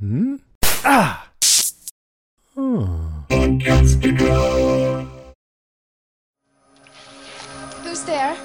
Hmm? Ah! Who's there?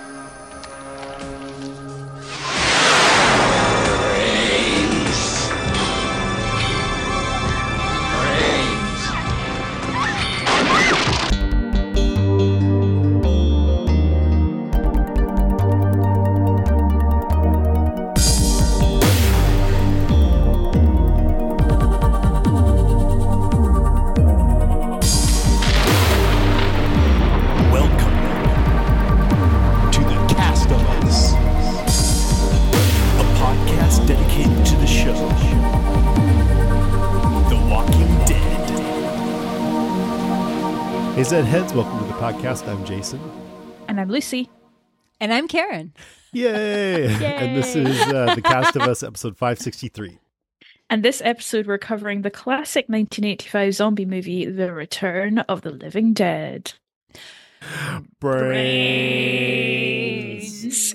Hey Zed Heads, welcome to the podcast. I'm Jason. And I'm Lucy. And I'm Karen. Yay! And this is The Cast of Us, episode 563. And this episode, we're covering the classic 1985 zombie movie, The Return of the Living Dead. Brains.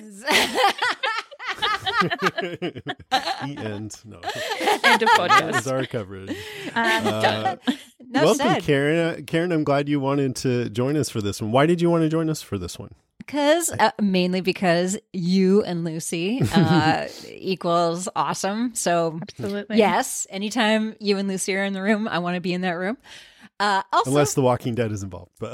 The end. No. End of podcast. That was our coverage. Enough Welcome, said. Karen. Karen, I'm glad you wanted to join us for this one. Why did you want to join us for this one? Mainly because you and Lucy equals awesome. So, Absolutely. yes, anytime you and Lucy are in the room, I want to be in that room. Also, Unless The Walking Dead is involved. But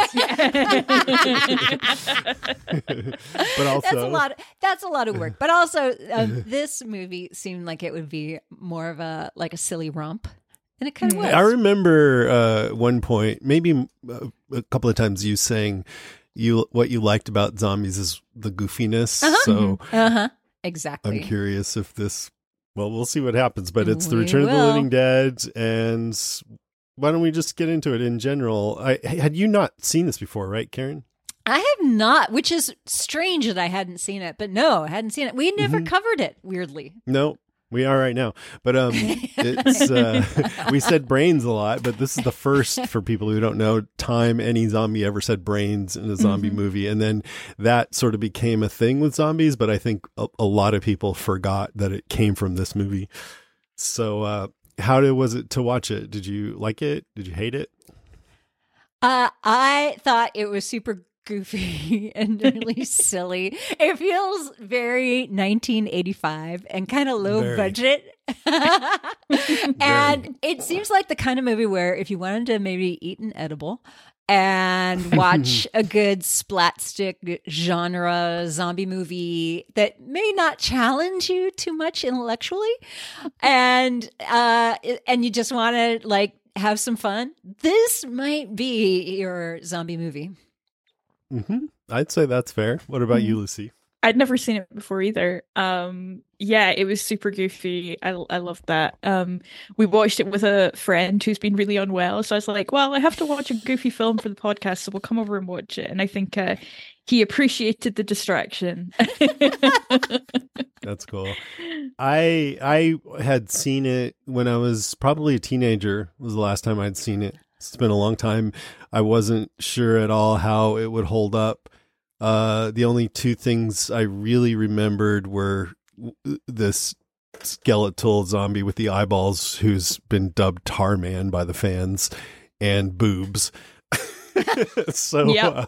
but also, that's a lot of work. But also, this movie seemed like it would be more of a silly romp. And it kind of was. I remember one point, maybe a couple of times, you saying what you liked about zombies is the goofiness. So exactly. I'm curious if this. Well, we'll see what happens. But it's The We Return of the will. Living Dead, and why don't we just get into it in general? Had you not seen this before, right, Karen? I have not, which is strange that I hadn't seen it. But no, I hadn't seen it. We never covered it, weirdly. No. We are right now, but it's we said brains a lot, but this is the first, for people who don't know, time any zombie ever said brains in a zombie movie, and then that sort of became a thing with zombies. But I think a lot of people forgot that it came from this movie. So, was it to watch it? Did you like it? Did you hate it? I thought it was super goofy and really silly. It feels very 1985 and kind of low Very. budget. And it seems like the kind of movie where if you wanted to maybe eat an edible and watch a good splat stick genre zombie movie that may not challenge you too much intellectually, and you just want to have some fun, this might be your zombie movie. I'd say that's fair. What about you, Lucy? I'd never seen it before either. Yeah, it was super goofy. I loved that. We watched it with a friend who's been really unwell. So I was like, well, I have to watch a goofy film for the podcast. So we'll come over and watch it. And I think he appreciated the distraction. That's cool. I had seen it when I was probably a teenager, was the last time I'd seen it. It's been a long time. I wasn't sure at all how it would hold up. The only two things I really remembered were this skeletal zombie with the eyeballs who's been dubbed Tarman by the fans, and boobs. So Yep.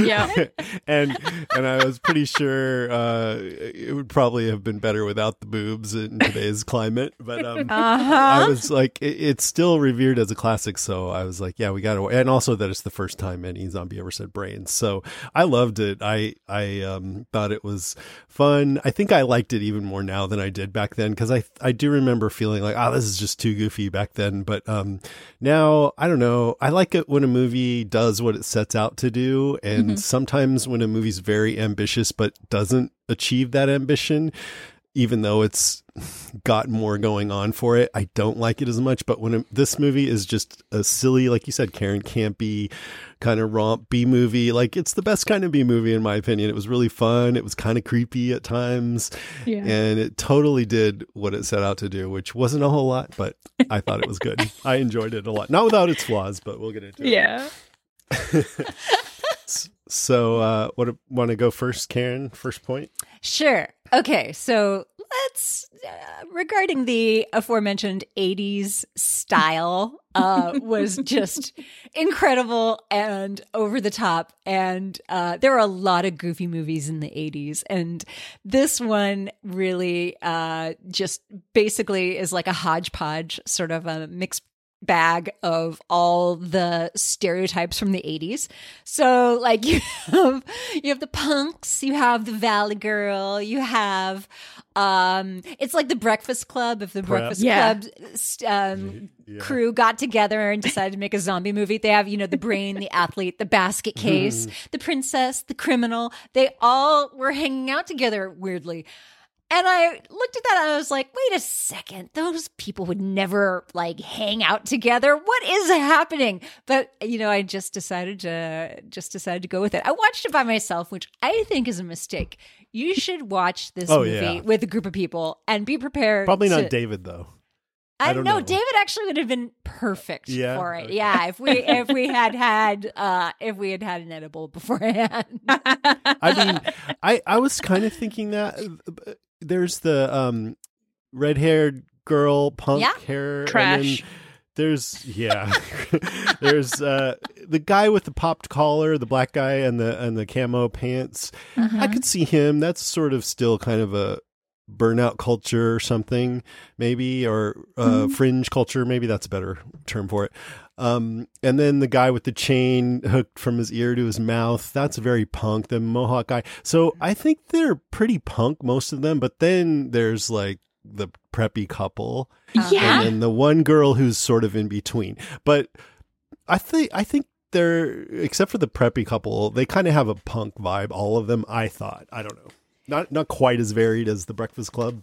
and I was pretty sure it would probably have been better without the boobs in today's climate, but I was like, it's still revered as a classic, so I was like, yeah, we gotta, and also that it's the first time any zombie ever said brains, so I loved it. I thought it was fun. I think I liked it even more now than I did back then, because I do remember feeling like, this is just too goofy back then, but now I don't know, I like it when a movie does what it sets out to do, and sometimes when a movie's very ambitious but doesn't achieve that ambition, even though it's got more going on for it, I don't like it as much. But when this movie is just a silly, like you said, Karen, campy kind of romp B movie, like it's the best kind of B movie in my opinion. It was really fun. It was kind of creepy at times, and it totally did what it set out to do, which wasn't a whole lot, but I thought it was good. I enjoyed it a lot, not without its flaws, but we'll get into it. Yeah. So, want to go first, Karen? First point? Sure. Okay, so let's regarding the aforementioned 80s style was just incredible and over the top. And there were a lot of goofy movies in the 80s. And this one really just basically is like a hodgepodge, sort of a mixed bag of all the stereotypes from the 80s. So like you have the punks, you have the Valley Girl, you have it's like the Breakfast Club. If the Breakfast Club crew got together and decided to make a zombie movie, they have, the brain, the athlete, the basket case, the princess, the criminal. They all were hanging out together weirdly. And I looked at that and I was like, wait a second, those people would never like hang out together. What is happening? But, I just decided to go with it. I watched it by myself, which I think is a mistake. You should watch this movie with a group of people and be prepared. Probably not David though. I don't know. David actually would have been perfect for it. Okay. Yeah, if we had an edible beforehand. I mean, I was kind of thinking that there's the red-haired girl, punk hair, trash. And there's there's the guy with the popped collar, the black guy, and the camo pants. I could see him. That's sort of still kind of a burnout culture or something, maybe, or fringe culture. Maybe that's a better term for it. And then the guy with the chain hooked from his ear to his mouth, that's very punk. The Mohawk guy. So I think they're pretty punk, most of them. But then there's like the preppy couple. Yeah. And then the one girl who's sort of in between. But I think they're, except for the preppy couple, they kind of have a punk vibe, all of them, I thought. I don't know. Not quite as varied as the Breakfast Club.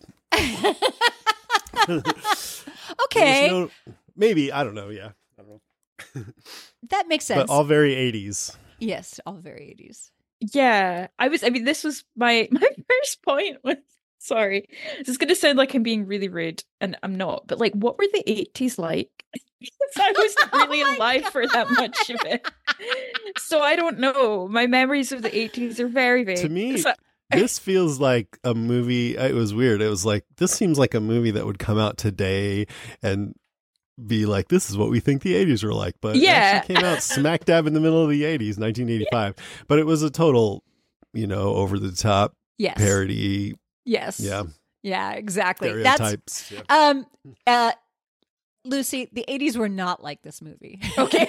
Okay. Maybe, I don't know, yeah. I don't know. That makes sense. But all very 80s. Yes, all very 80s. Yeah. this was my first point was, sorry, this is going to sound like I'm being really rude, and I'm not, but like, what were the 80s like? I wasn't really alive for that much of it. So I don't know. My memories of the 80s are very vague. To me, this feels like a movie. It was weird. It was like, this seems like a movie that would come out today and be like, this is what we think the 80s were like. But it actually came out smack dab in the middle of the 80s, 1985. But it was a total, over the top parody. Yes. Yeah. Yeah, exactly. Stereotypes. Lucy, the 80s were not like this movie. Okay.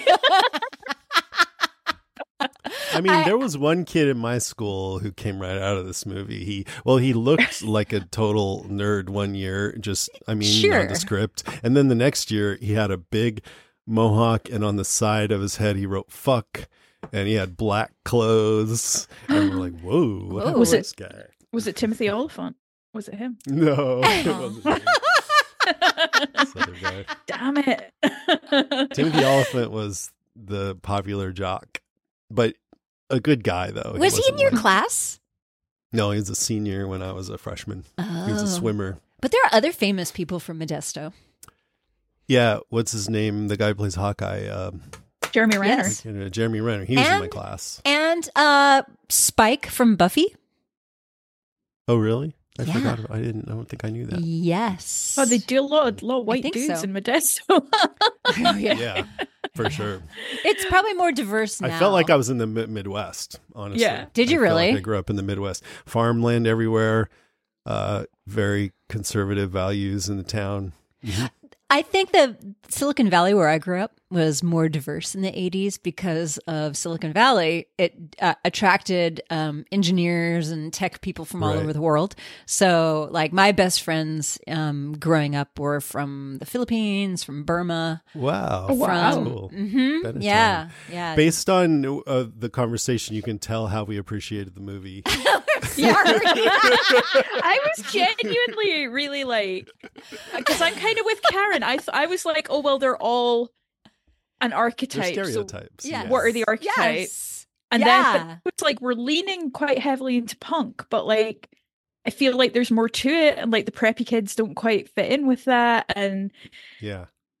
I mean, there was one kid in my school who came right out of this movie. He looked like a total nerd one year, nondescript. And then the next year, he had a big mohawk, and on the side of his head, he wrote "fuck," and he had black clothes. And we're like, "Whoa, what happened to this guy?" Was it Timothy Oliphant? Was it him? No, it wasn't him. This other guy. Damn it! Timothy Oliphant was the popular jock, but a good guy, though. Was he in your class? No, he was a senior when I was a freshman. Oh. He was a swimmer. But there are other famous people from Modesto. Yeah, what's his name? The guy who plays Hawkeye. Jeremy Renner. Yes. Jeremy Renner. He was in my class. And Spike from Buffy. Oh, really? I forgot. I don't think I knew that. Yes. Oh, they do a lot of white dudes in Modesto. Yeah, for sure. It's probably more diverse now. I felt like I was in the Midwest, honestly. Yeah. Did you really? I grew up in the Midwest. Farmland everywhere. Very conservative values in the town. Mm-hmm. I think that Silicon Valley, where I grew up, was more diverse in the 80s because of Silicon Valley. It attracted engineers and tech people from all over the world. So like my best friends growing up were from the Philippines, from Burma. Wow. That's cool. Mm-hmm, yeah. Based on the conversation, you can tell how we appreciated the movie. Sorry. I was genuinely really like, because I'm kind of with Karen. I was like, oh, well, they're all an archetype. They're stereotypes. So yes. what are the archetypes? Yes. And then it's like we're leaning quite heavily into punk, but like I feel like there's more to it, and like the preppy kids don't quite fit in with that. And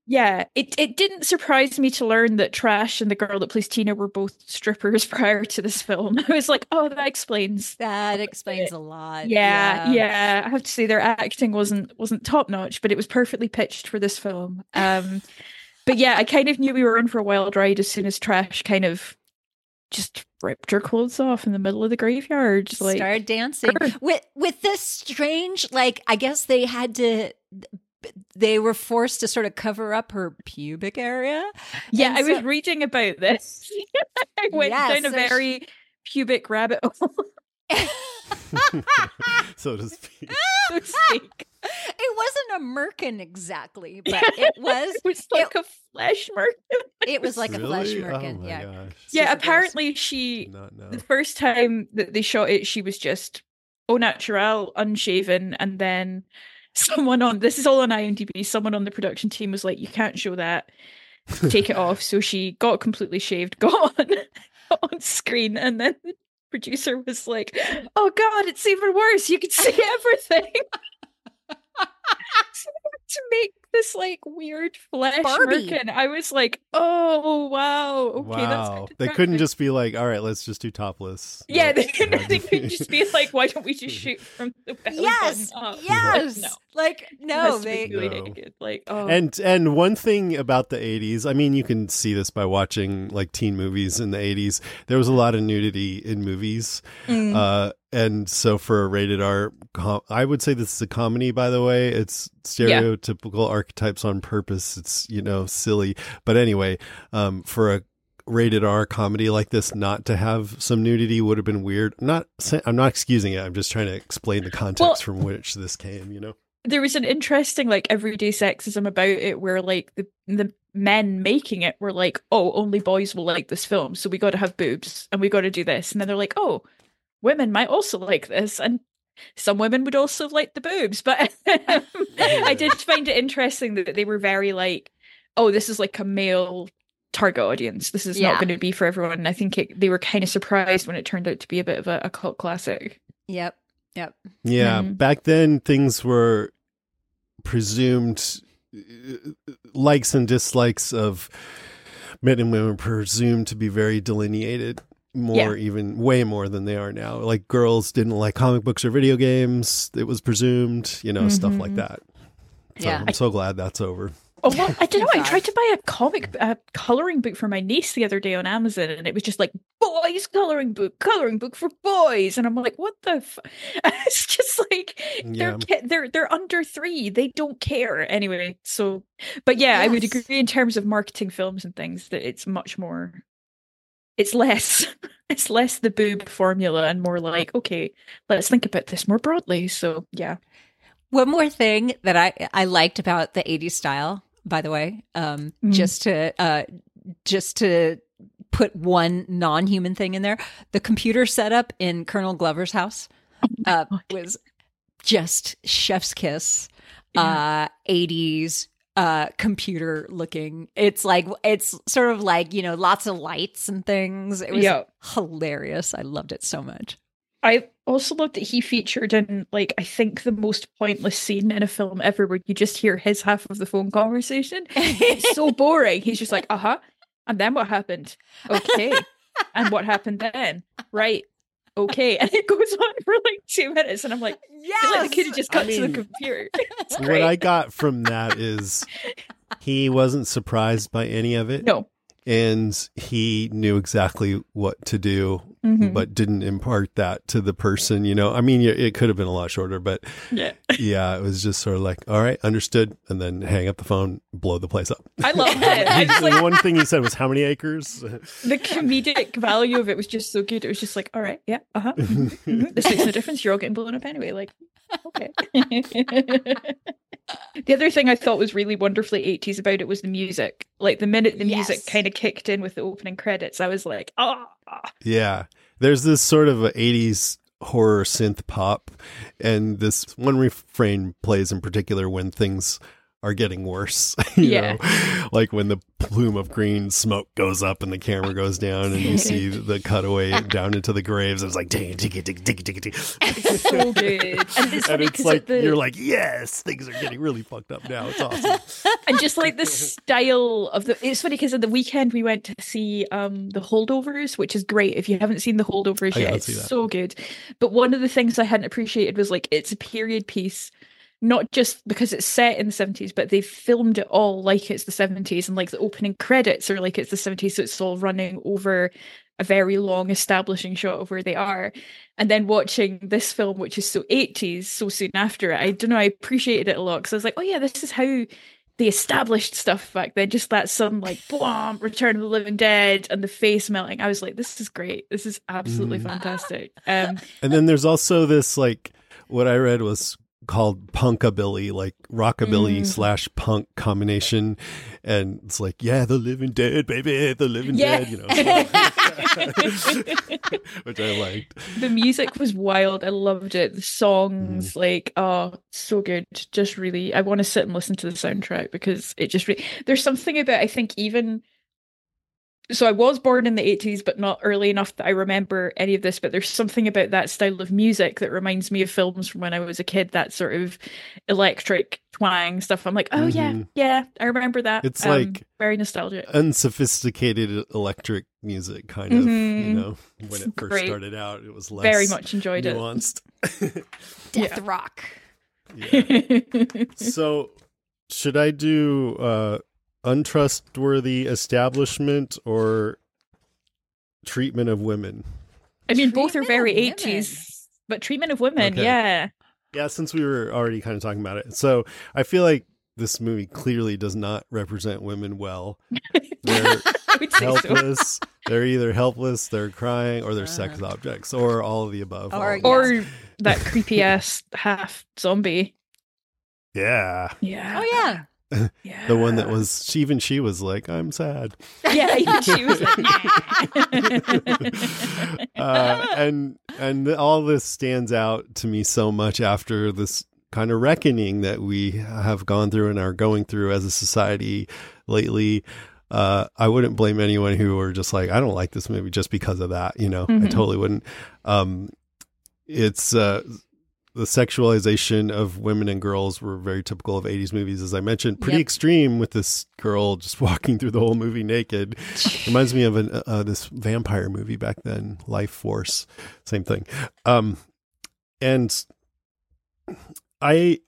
Yeah, it didn't surprise me to learn that Trash and the girl that plays Tina were both strippers prior to this film. I was like, oh, that explains a lot. Yeah. I have to say their acting wasn't top notch, but it was perfectly pitched for this film. But yeah, I kind of knew we were in for a wild ride as soon as Trash kind of just ripped her clothes off in the middle of the graveyard. Like, started dancing with this strange, like, I guess they were forced to sort of cover up her pubic area. Yeah, I was reading about this. I went down a very pubic rabbit hole. So to speak. It wasn't a merkin exactly, but it was. It was like a flesh merkin. It was like a flesh merkin. Oh my gosh. Yeah, apparently the first time that they shot it, she was just au naturel, unshaven, and then this is all on IMDb, someone on the production team was like, you can't show that, take it off. So she got completely shaved, got on screen, and then the producer was like, oh God, it's even worse. You can see everything. So to make this like weird flesh merkin, I was like, oh wow, okay, that's they couldn't just be like, all right, let's just do topless. Yeah, they couldn't just be like, why don't we just shoot from the belly button up? Naked. Like, oh. And one thing about the 80s, I mean, you can see this by watching like teen movies in the 80s. There was a lot of nudity in movies. And so for a rated R, I would say this is a comedy, by the way. It's stereotypical archetypes on purpose. It's, silly. But anyway, for a rated R comedy like this, not to have some nudity would have been weird. I'm not excusing it. I'm just trying to explain the context from which this came, There was an interesting like everyday sexism about it where like the men making it were like, oh, only boys will like this film, so we got to have boobs and we got to do this. And then they're like, oh, women might also like this, and some women would also like the boobs. But I did find it interesting that they were very like, oh, this is like a male target audience. This is not going to be for everyone. And I think they were kind of surprised when it turned out to be a bit of a cult classic. Yep. Yeah, back then things were presumed, likes and dislikes of men and women presumed to be very delineated. Even way more than they are now. Like girls didn't like comic books or video games. It was presumed, stuff like that. So I'm so glad that's over. Oh, well, I don't know. I tried to buy a coloring book for my niece the other day on Amazon, and it was just like boys coloring book for boys, and I'm like, what the? It's just like they're under 3. They don't care anyway. So, but yeah, I would agree in terms of marketing films and things that it's much more. It's less the boob formula and more like, okay, let's think about this more broadly. So, yeah. One more thing that I liked about the 80s style, by the way, just to put one non-human thing in there, the computer setup in Colonel Glover's house was just chef's kiss, 80s computer looking. It's sort of like, lots of lights and things. It was hilarious. I loved it so much. I also loved that he featured in like, I think the most pointless scene in a film ever, where you just hear his half of the phone conversation. It's so boring. He's just like, and then what happened? Okay. And what happened then? Right. Okay. And it goes on for like 2 minutes, and I'm like, I feel like they could have just cut to the computer. What I got from that is he wasn't surprised by any of it. No. And he knew exactly what to do, but didn't impart that to the person, I mean, it could have been a lot shorter, but it was just sort of like, all right, understood. And then hang up the phone, blow the place up. I love it. The one thing he said was, how many acres? The comedic value of it was just so good. It was just like, all right, yeah, this makes no difference. You're all getting blown up anyway. Like, okay. The other thing I thought was really wonderfully 80s about it was the music. Like the minute the music kind of kicked in with the opening credits, I was like, Yeah. There's this sort of 80s horror synth pop, and this one refrain plays in particular when things are getting worse. Yeah. know? Like when the plume of green smoke goes up and the camera goes down and you see the cutaway down into the graves. It's like, ding, ding, ding, ding, ding, ding. It's so good. And it's like, you're like, yes, things are getting really fucked up now. It's awesome. And just like the style of it's funny because at the weekend we went to see The Holdovers, which is great. If you haven't seen The Holdovers yet, it's so good. But one of the things I hadn't appreciated was like, it's a period piece. Not just because it's set in the 70s, but they've filmed it all like it's the 70s, and like the opening credits are like it's the 70s, so it's all running over a very long establishing shot of where they are. And then watching this film, which is so 80s, so soon after it, I don't know, I appreciated it a lot because I was like, oh yeah, this is how they established stuff back then. Just that sudden like, boom, Return of the Living Dead and the face melting. I was like, this is great. This is absolutely fantastic. And then there's also this like, what I read was called punkabilly, like rockabilly / punk combination, and it's like, yeah, the living dead, baby, the living dead, you know. Which I liked. The music was wild. I loved it. The songs, like, oh, so good. Just really, I want to sit and listen to the soundtrack because it just really, there's something about, I think, even. So I was born in the 80s, but not early enough that I remember any of this, but there's something about that style of music that reminds me of films from when I was a kid, that sort of electric twang stuff. I'm like, oh yeah, I remember that. It's like very nostalgic. Unsophisticated electric music, kind of, you know, when it first started out, it was less very much enjoyed nuanced. Death rock. Yeah. So should I do untrustworthy establishment or treatment of women? I mean, both are very 80s, but treatment of women, yeah. Yeah, since we were already kind of talking about it. So I feel like this movie clearly does not represent women well. They're helpless. So. They're either helpless, they're crying, or they're sex objects, or all of the above. Or that creepy ass half zombie. Yeah. Yeah. Oh, yeah. Yeah. The one that was she was like, I'm sad. Yeah, even she was like, and all this stands out to me so much after this kind of reckoning that we have gone through and are going through as a society lately. I wouldn't blame anyone who were just like, I don't like this movie just because of that, you know. I totally wouldn't. It's the sexualization of women and girls were very typical of 80s movies, as I mentioned. Pretty extreme with this girl just walking through the whole movie naked. Reminds me of this vampire movie back then, Life Force. Same thing. And I,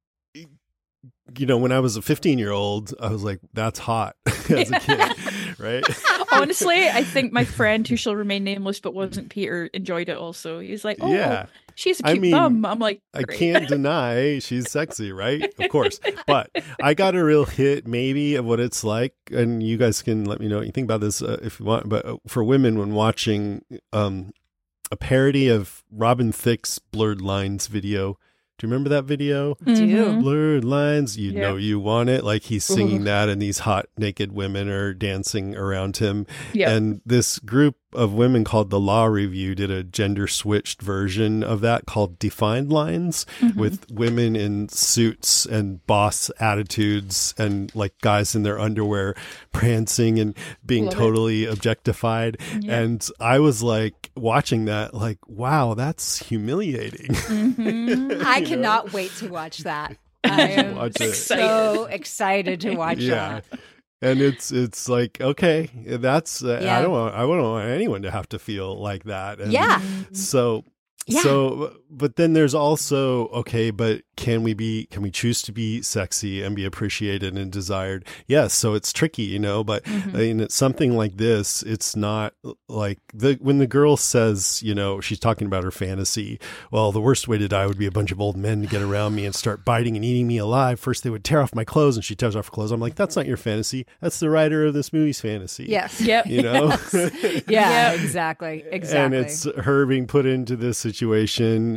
you know, when I was a 15-year-old, I was like, that's hot as a kid, right? Honestly, I think my friend who shall remain nameless but wasn't Peter enjoyed it also. He's like, oh, yeah. She's a cute bum. I'm like, great. I can't deny she's sexy, right? Of course. But I got a real hit maybe of what it's like. And you guys can let me know what you think about this if you want. But for women, when watching a parody of Robin Thicke's Blurred Lines video. Do you remember that video? I do. Blurred Lines, you know you want it. Like he's singing that and these hot naked women are dancing around him. Yep. And this group of women called the Law Review did a gender switched version of that called Defined Lines with women in suits and boss attitudes and like guys in their underwear prancing and being totally objectified. Yeah. And I was like watching that like, wow, that's humiliating. I cannot wait to watch that. I am so excited to watch that. And it's like, okay, that's I wouldn't want anyone to have to feel like that. And so but then there's also, okay, but can we choose to be sexy and be appreciated and desired? Yes. So it's tricky, you know, but I mean, it's something like this. It's not like when the girl says, you know, she's talking about her fantasy. Well, the worst way to die would be a bunch of old men to get around me and start biting and eating me alive. First, they would tear off my clothes, and she tears off her clothes. I'm like, that's not your fantasy. That's the writer of this movie's fantasy. Yes. Yep. You know? Exactly. And it's her being put into this situation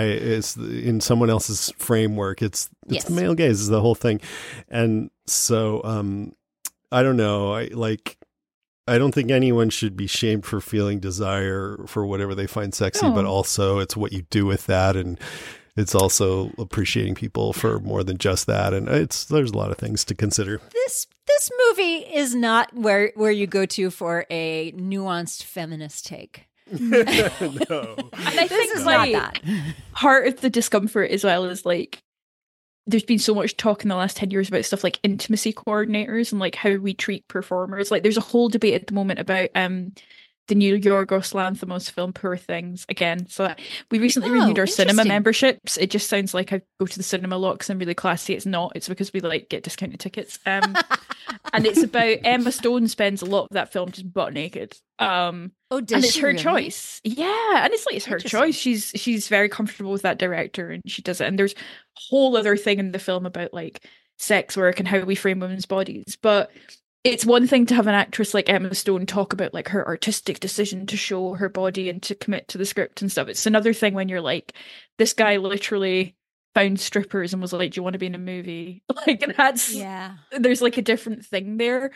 in someone else's framework. It's the male gaze is the whole thing. And so I don't know. I don't think anyone should be shamed for feeling desire for whatever they find sexy, but also it's what you do with that. And it's also appreciating people for more than just that. And there's a lot of things to consider. This movie is not where you go to for a nuanced feminist take. No. And I think is like, not that. part of the discomfort as well is like, there's been so much talk in the last 10 years about stuff like intimacy coordinators and like how we treat performers. Like there's a whole debate at the moment about the new Yorgos Lanthimos film Poor Things again. So we recently renewed our cinema memberships. It just sounds like I go to the cinema a lot because I'm really classy. It's not. It's because we like get discounted tickets. And it's about Emma Stone spends a lot of that film just butt naked. Does and it's she her really? choice. Yeah, and it's like it's her choice. She's very comfortable with that director and she does it. And there's a whole other thing in the film about like sex work and how we frame women's bodies. But it's one thing to have an actress like Emma Stone talk about like her artistic decision to show her body and to commit to the script and stuff. It's another thing when you're like, this guy literally found strippers and was like, do you want to be in a movie? Like, and there's like a different thing there.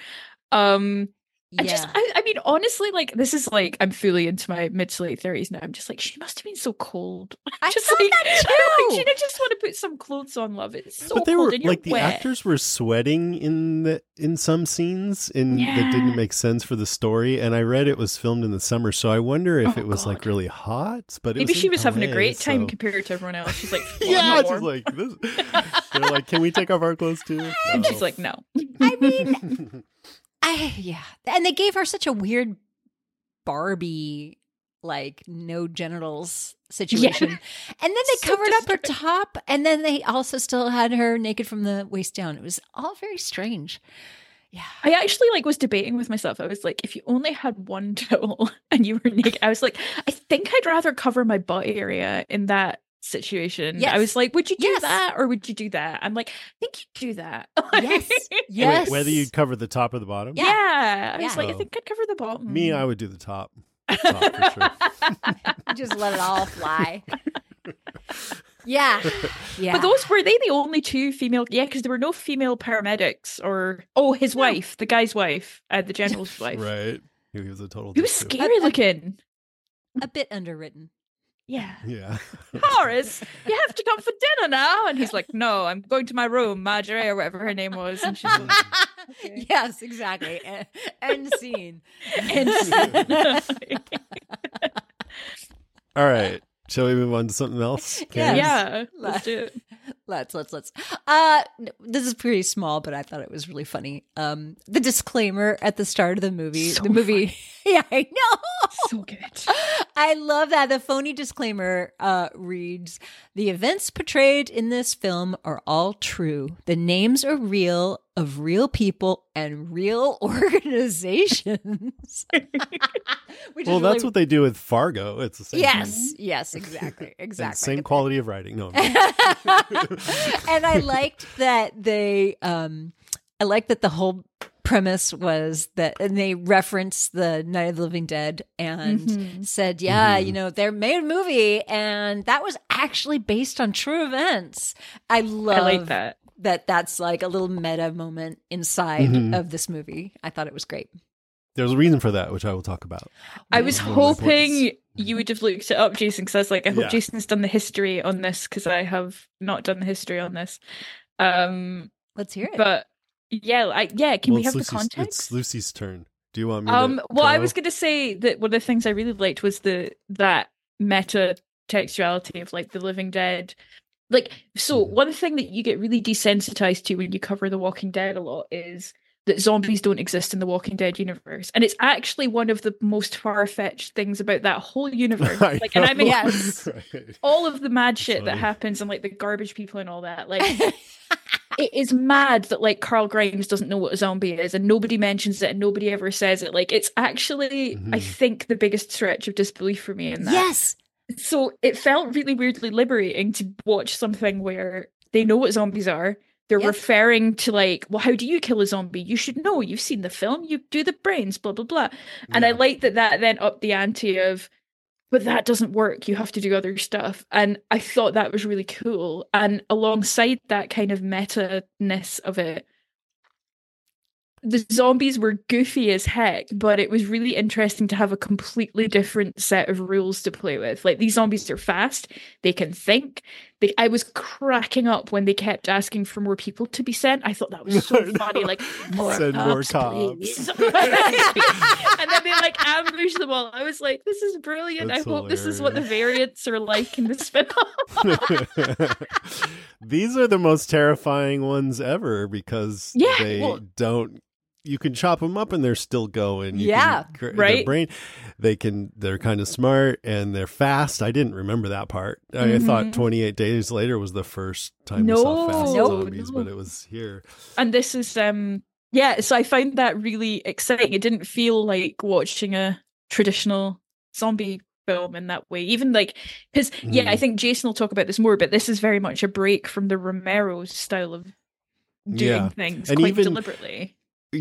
I mean, honestly, like, this is like, I'm fully into my mid to late 30s now. I'm just like, she must have been so cold. I just thought like, that too. She just want to put some clothes on, love. It's so But they cold were and you're like the wet. actors were sweating in some scenes that didn't make sense for the story. And I read it was filmed in the summer, so I wonder if it was like really hot. But maybe she was having a LA, great time so- compared to everyone else. She's like, Yeah, she's like this. They're like, can we take off our clothes too? No. and she's like, no. I mean, and they gave her such a weird Barbie, like no genitals situation, and then they So covered up her top, and then they also still had her naked from the waist down. It was all very strange. Yeah, I actually like was debating with myself. I was like, if you only had one towel and you were naked, I was like, I think I'd rather cover my butt area in that situation. Yes. I was like, would you do Yes. that or would you do that? I'm like, I think you'd do that. yes, yes. Whether you'd cover the top or the bottom. Yeah. I was Yeah. like, I think I'd cover the bottom. Me, I would do the top. Top for sure. Just let it all fly. Yeah. But those were they the only two female? Yeah, because there were no female paramedics or his wife, the guy's wife, the general's wife. Right. He was a total. He was dick, too. scary looking. a bit underwritten. Yeah. Yeah. Horace, you have to come for dinner now. And he's like, no, I'm going to my room, Marjorie, or whatever her name was. And she's like, okay. Yes, exactly. End scene. All right. Shall we move on to something else? Yes. Karen? Yeah, let's do it. Let's. This is pretty small, but I thought it was really funny. The disclaimer at the start of the movie. So the movie. Yeah, I know. So good. I love that. The phony disclaimer reads, "The events portrayed in this film are all true. The names are real, of real people and real organizations." Well, that's what they do with Fargo. It's the same. Yes, exactly. And same quality of writing. No. And I liked that I liked that the whole premise was that, and they referenced the Night of the Living Dead and said, they made a movie and that was actually based on true events. I like that. That's like a little meta moment inside of this movie. I thought it was great. There's a reason for that, which I will talk about. I was One of my hoping points. you would have looked it up, Jason, because I was like, I hope Yeah. Jason's done the history on this because I have not done the history on this. Let's hear it. But can we have the context? It's Lucy's turn. Do you want me to? Well, I go? was going to say that one of the things I really liked was that meta textuality of like the Living Dead. Like, so one thing that you get really desensitized to when you cover The Walking Dead a lot is that zombies don't exist in the Walking Dead universe, and it's actually one of the most far-fetched things about that whole universe. Like, and I mean, Yes. Right. all of the mad shit Funny. that happens and like the garbage people and all that, like. It is mad that like Carl Grimes doesn't know what a zombie is and nobody mentions it and nobody ever says it. Like, it's actually, I think, the biggest stretch of disbelief for me in that. Yes. So it felt really weirdly liberating to watch something where they know what zombies are. They're Yep. referring to like, well, how do you kill a zombie? You should know. You've seen the film. You do the brains, blah, blah, blah. And I Yeah. like that then upped the ante of, but that doesn't work. You have to do other stuff. And I thought that was really cool. And alongside that kind of meta-ness of it, the zombies were goofy as heck, but it was really interesting to have a completely different set of rules to play with. Like, these zombies are fast, they can think, I was cracking up when they kept asking for more people to be sent. I thought that was so funny. Like, more Send cops, more cops. please. And then they like ambush them all. I was like, this is brilliant. That's I hope this is what the variants are like in this film. These are the most terrifying ones ever because don't. You can chop them up and they're still going. Yeah, right. They're kind of smart and they're fast. I didn't remember that part. I thought 28 Days Later was the first time we saw fast zombies, but it was here. And this is, so I found that really exciting. It didn't feel like watching a traditional zombie film in that way. Even like, because, I think Jason will talk about this more, but this is very much a break from the Romero's style of doing things, and quite deliberately.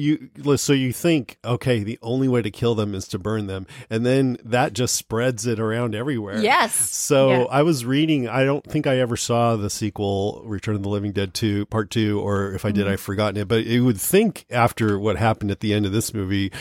So you think, okay, the only way to kill them is to burn them, and then that just spreads it around everywhere. Yes. So I was reading, I don't think I ever saw the sequel, Return of the Living Dead 2, Part 2, or if I did, I've forgotten it, but you would think after what happened at the end of this movie,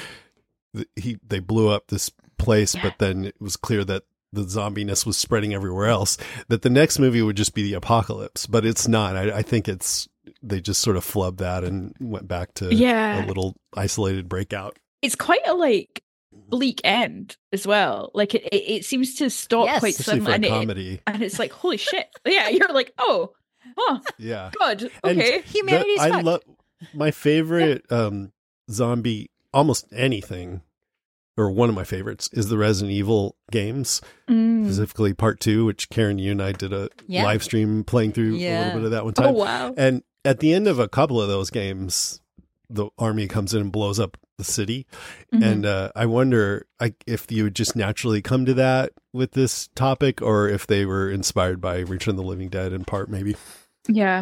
they blew up this place, but then it was clear that the zombiness was spreading everywhere else, that the next movie would just be the apocalypse, but it's not. I think they just sort of flubbed that and went back to a little isolated breakout. It's quite a like bleak end as well. Like it seems to stop quite suddenly, and comedy. And it's like, holy shit! Yeah, you're like, oh, yeah, good, okay. Humanity's I love my favorite zombie. Almost anything, or one of my favorites, is the Resident Evil games, specifically Part 2, which Karen, you and I did a live stream playing through a little bit of that one time. Oh wow! And at the end of a couple of those games, the army comes in and blows up the city. And I wonder if you would just naturally come to that with this topic, or if they were inspired by Return of the Living Dead in part, maybe. Yeah.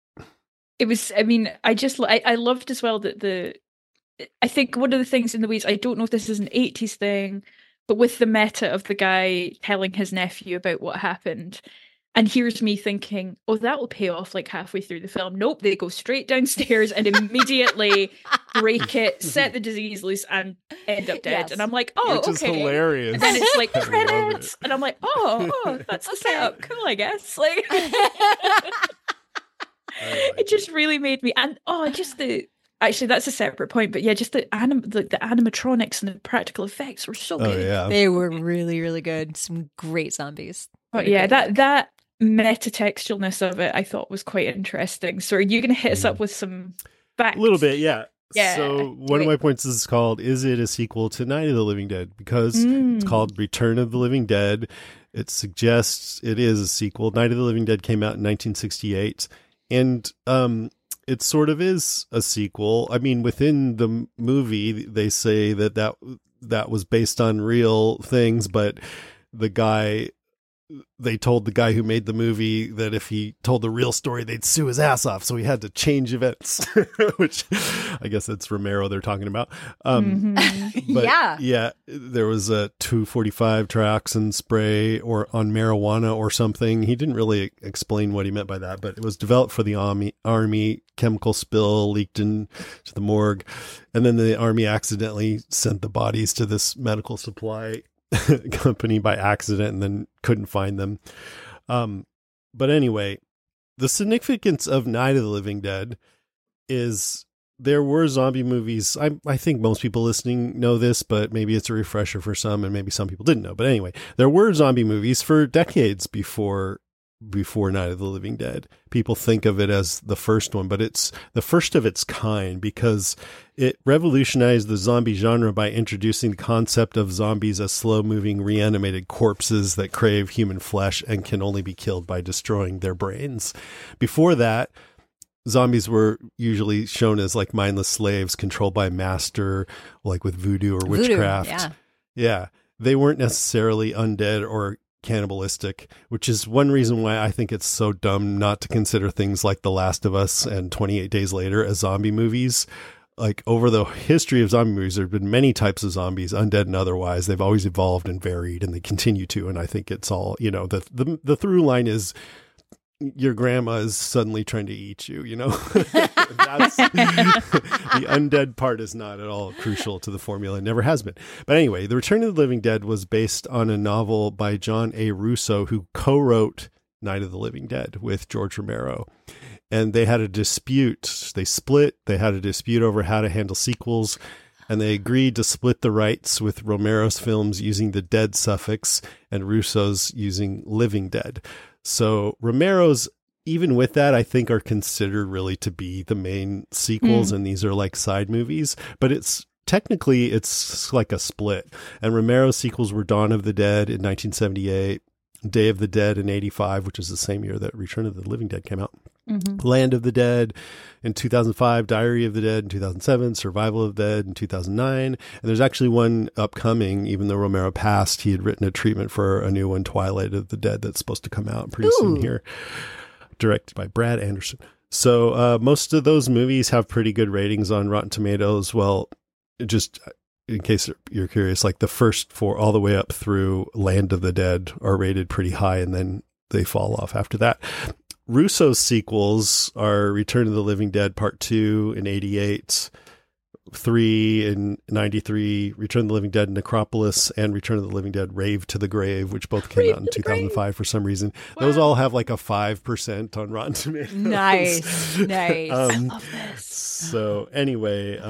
It was, I mean, I loved as well that I think one of the things in the ways, I don't know if this is an 80s thing, but with the meta of the guy telling his nephew about what happened. And here's me thinking, oh, that will pay off like halfway through the film. Nope, they go straight downstairs and immediately break it, set the disease loose, and end up dead. Yes. And I'm like, oh, which is okay. Hilarious. And then it's like credits, and I'm like, oh, that's the setup. Cool, I guess. Like, it just really made me, and actually, that's a separate point, but yeah, just the animatronics and the practical effects were so good. Yeah. They were really, really good. Some great zombies. But yeah, that metatextualness of it, I thought was quite interesting. So are you going to hit us up with some facts? A little bit, yeah. Yeah. So one of my points is called, is it a sequel to Night of the Living Dead? Because it's called Return of the Living Dead. It suggests it is a sequel. Night of the Living Dead came out in 1968. And it sort of is a sequel. I mean, within the movie, they say that was based on real things, but they told the guy who made the movie that if he told the real story, they'd sue his ass off. So he had to change events, which I guess that's Romero they're talking about. But yeah, there was a 245 trioxin spray or on marijuana or something. He didn't really explain what he meant by that, but it was developed for the army. Chemical spill leaked into the morgue. And then the army accidentally sent the bodies to this medical supply company by accident and then couldn't find them. But anyway, the significance of Night of the Living Dead is there were zombie movies. I think most people listening know this, but maybe it's a refresher for some and maybe some people didn't know. But anyway, there were zombie movies for decades before Night of the Living Dead. People think of it as the first one, but it's the first of its kind because it revolutionized the zombie genre by introducing the concept of zombies as slow-moving, reanimated corpses that crave human flesh and can only be killed by destroying their brains. Before that, zombies were usually shown as like mindless slaves controlled by a master, like with voodoo or witchcraft. Yeah. They weren't necessarily undead or cannibalistic, which is one reason why I think it's so dumb not to consider things like The Last of Us and 28 Days Later as zombie movies. Like over the history of zombie movies, there have been many types of zombies, undead and otherwise. They've always evolved and varied, and they continue to. And I think it's all, the through line is your grandma is suddenly trying to eat you, That's, the undead part is not at all crucial to the formula. It never has been. But anyway, The Return of the Living Dead was based on a novel by John A. Russo, who co-wrote Night of the Living Dead with George Romero. And they had a dispute. They split. They had a dispute over how to handle sequels. And they agreed to split the rights, with Romero's films using the dead suffix and Russo's using living dead. So Romero's, even with that, I think are considered really to be the main sequels. And these are like side movies, but it's like a split. And Romero's sequels were Dawn of the Dead in 1978, Day of the Dead in 85, which is the same year that Return of the Living Dead came out. Land of the Dead in 2005, Diary of the Dead in 2007, Survival of the Dead in 2009. And there's actually one upcoming, even though Romero passed, he had written a treatment for a new one, Twilight of the Dead, that's supposed to come out pretty soon here, directed by Brad Anderson. So most of those movies have pretty good ratings on Rotten Tomatoes. Well, just in case you're curious, like the first four all the way up through Land of the Dead are rated pretty high, and then they fall off after that. Russo's sequels are Return of the Living Dead Part 2 in 88, 3 in 93, Return of the Living Dead Necropolis, and Return of the Living Dead Rave to the Grave, which both came out in 2005 for some reason. Wow. Those all have like a 5% on Rotten Tomatoes. Nice. I love this. So anyway.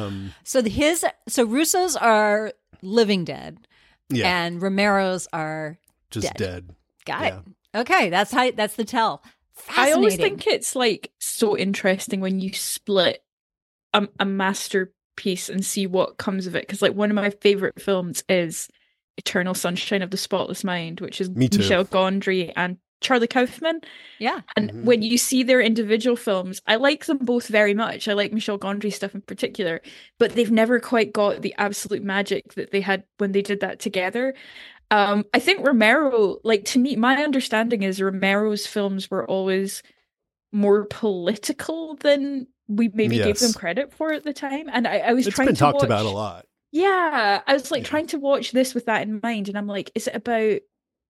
So Russo's are Living Dead, yeah, and Romero's are just dead. Got it. Okay, that's the tell. I always think it's like so interesting when you split a masterpiece and see what comes of it. Because like one of my favorite films is Eternal Sunshine of the Spotless Mind, which is Michel Gondry and Charlie Kaufman. Yeah. And when you see their individual films, I like them both very much. I like Michel Gondry stuff in particular, but they've never quite got the absolute magic that they had when they did that together. I think Romero, like, to me, my understanding is Romero's films were always more political than we maybe gave them credit for at the time. And I was trying to It's been talked about a lot. Yeah, I was like trying to watch this with that in mind, and I'm like, is it about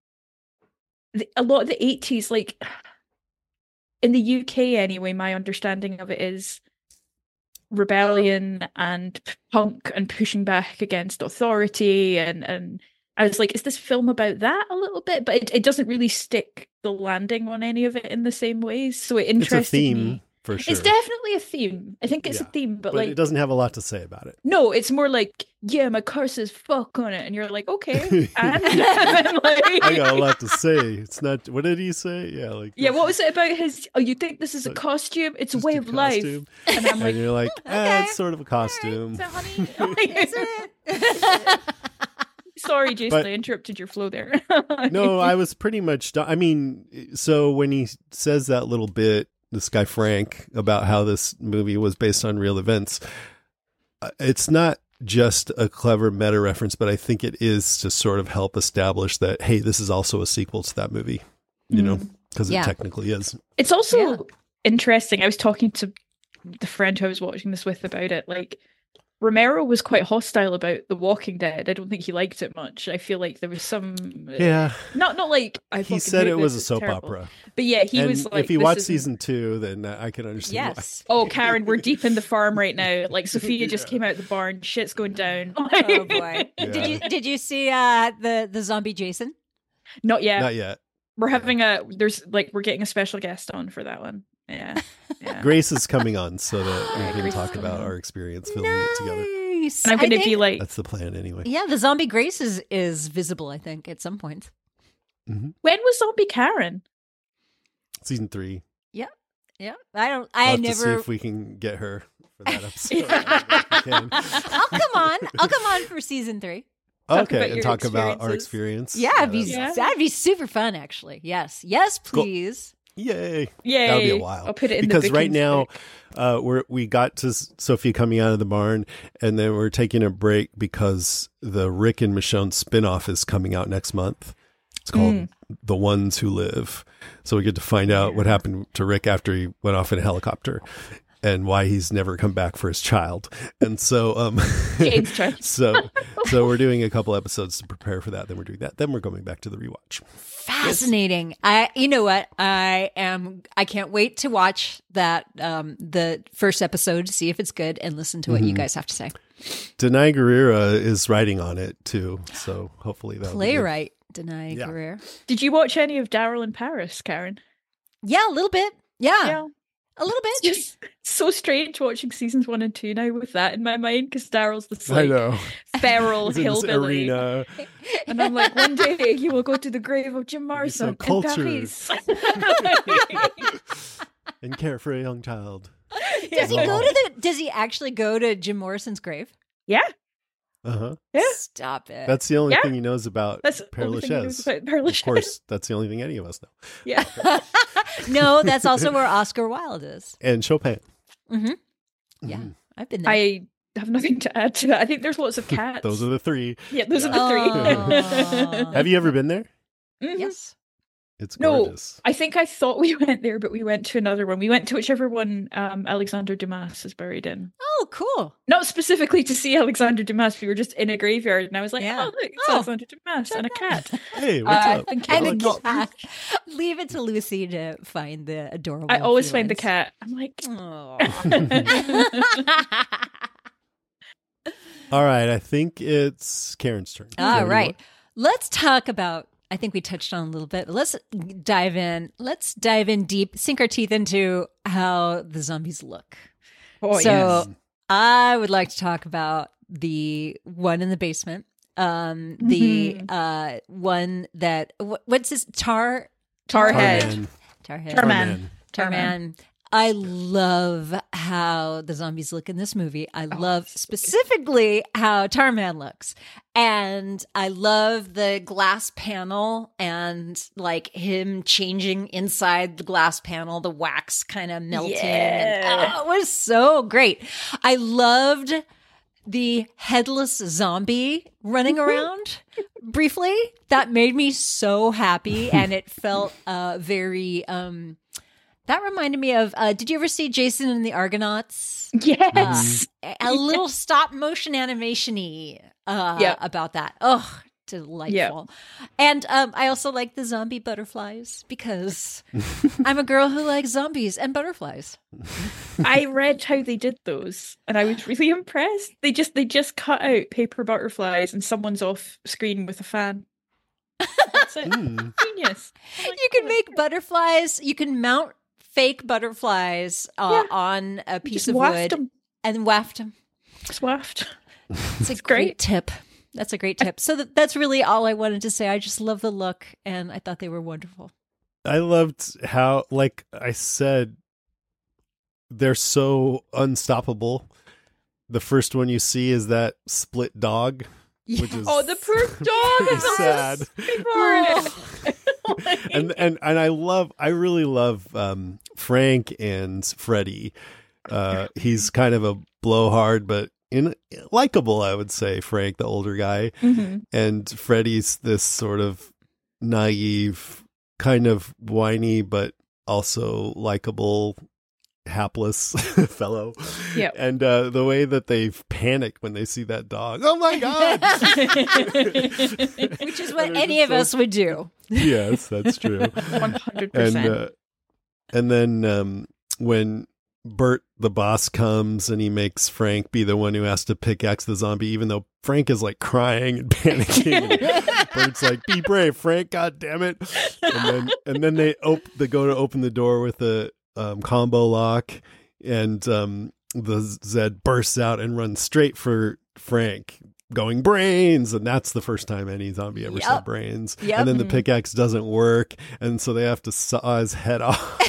a lot of the 80s, like in the UK anyway, my understanding of it is rebellion and punk and pushing back against authority, and I was like, is this film about that a little bit? But it doesn't really stick the landing on any of it in the same ways. So it interested It's a theme, me. For sure. It's definitely a theme. I think it's a theme, but like it doesn't have a lot to say about it. No, it's more like, yeah, my car says fuck on it, and you're like, okay. And like, I got a lot to say. It's not. What did he say? Yeah, like what was it about his? Oh, you think this is a costume? It's a way of life. And I'm like, and you're like, it's sort of a costume. Right, so honey, is it? Sorry, Jason, I interrupted your flow there. No, I was pretty much done. I mean, so when he says that little bit, this guy Frank, about how this movie was based on real events, it's not just a clever meta reference, but I think it is to sort of help establish that, hey, this is also a sequel to that movie, you know, because it technically is. It's also interesting. I was talking to the friend who I was watching this with about it. Like, Romero was quite hostile about The Walking Dead. I don't think he liked it much. I feel like there was some not like he said it was a soap opera. But yeah, he was like, if you watch season 2, then I can understand why. Oh, Karen, we're deep in the farm right now. Like, Sophia just came out the barn, shit's going down. Oh boy. Did you see the zombie Jason? Not yet. Not yet. We're having we're getting a special guest on for that one. Yeah. Grace is coming on so that we can talk about our experience filming it together. And I'm going to be like... That's the plan anyway. Yeah, the zombie Grace is visible, I think, at some point. Mm-hmm. When was Zombie Karen? Season 3. Yeah. I we'll have to see if we can get her for that episode. I'll come on for season 3. Talk about our experience. Yeah, that'd be super fun, actually. Yes, please. Cool. Yay! That'll be a while. I'll put it in because right now, we got to Sophie coming out of the barn, and then we're taking a break because the Rick and Michonne spinoff is coming out next month. It's called The Ones Who Live. So we get to find out what happened to Rick after he went off in a helicopter, and why he's never come back for his child. And so, so we're doing a couple episodes to prepare for that. Then we're doing that. Then we're going back to the rewatch. Fascinating. You know what? I can't wait to watch that, the first episode to see if it's good and listen to what you guys have to say. Denai Guerrera is writing on it too. So hopefully that'll playwright Denai Guerrera. Did you watch any of Daryl in Paris, Karen? Yeah, a little bit. Yeah. Yeah. A little bit. It's just so strange watching seasons 1 and 2 now with that in my mind, because Daryl's this I like know. feral He's in this hillbilly. arena. And I'm like, one day you will go to the grave of Jim so Morrison in cultured. Paris. And care for a young child. Does he actually go to Jim Morrison's grave? Yeah. Uh-huh. Yeah. Stop it. That's the only Yeah. thing he knows about That's the Père only thing he knows Lachaise. about Père Of Lachaise. course, that's the only thing any of us know. Yeah. No, that's also where Oscar Wilde is. And Chopin. Mm-hmm. Yeah, Mhm. I've been there. I have nothing to add to that. I think there's lots of cats. Those are the three. Yeah, those are the three. Oh. Have you ever been there? Mhm. Yes. It's No. gorgeous. I think I thought we went there, but we went to another one. We went to whichever one Alexander Dumas is buried in. Oh, cool. Not specifically to see Alexander Dumas. We were just in a graveyard, and I was like, Yeah. "Oh, look, it's Oh, Alexander Dumas and a cat." Hey, what's I up? think And it a would not- cat. Leave it to Lucy to find the adorable. I always find the felines. cat. I'm like, Oh. All right, I think it's Karen's turn. All Karen, right. Let's talk about, I think we touched on a little bit. Let's dive in. Let's dive in deep, sink our teeth into how the zombies look. "Oh, So yes." I would like to talk about the one in the basement. The one that, what's his, Tarhead. Tarman. Tarhead. Tarman. Tarman. I love how the zombies look in this movie. I love specifically how Tarman looks. And I love the glass panel and like him changing inside the glass panel, the wax kind of melting. Yeah. And, it was so great. I loved the headless zombie running around briefly. That made me so happy. And it felt very, that reminded me of, did you ever see Jason and the Argonauts? Yes. A little stop motion animation-y about that. Oh, delightful. Yep. And I also like the zombie butterflies because I'm a girl who likes zombies and butterflies. I read how they did those, and I was really impressed. They just cut out paper butterflies, and someone's off screen with a fan. That's it. Mm. Genius. I'm like, You can "Oh, make butterflies. You can mount fake butterflies on a piece just of waft wood them. and waft them. Just waft. It's a great. great tip. That's a great tip. So that's really all I wanted to say. I just love the look, and I thought they were wonderful. I loved how, like I said, they're so unstoppable. The first one you see is that split dog, which is Oh, the poor dog. very sad. And I really love Frank and Freddy. He's kind of a blowhard, but likable, I would say. Frank, the older guy, Mhm. and Freddy's this sort of naive, kind of whiny, but also likable, hapless fellow. Yep. And the way that they panic when they see that dog. Oh my god! Which is what And any of us would do. Yes, that's true. 100%. And then when Bert the boss comes and he makes Frank be the one who has to pickaxe the zombie, even though Frank is like crying and panicking. And Bert's like, "Be brave, Frank! God damn it!" And then they go to open the door with a combo lock, and the Zed bursts out and runs straight for Frank, going brains, and that's the first time any zombie ever said brains. Yep. And then the pickaxe doesn't work, and so they have to saw his head off.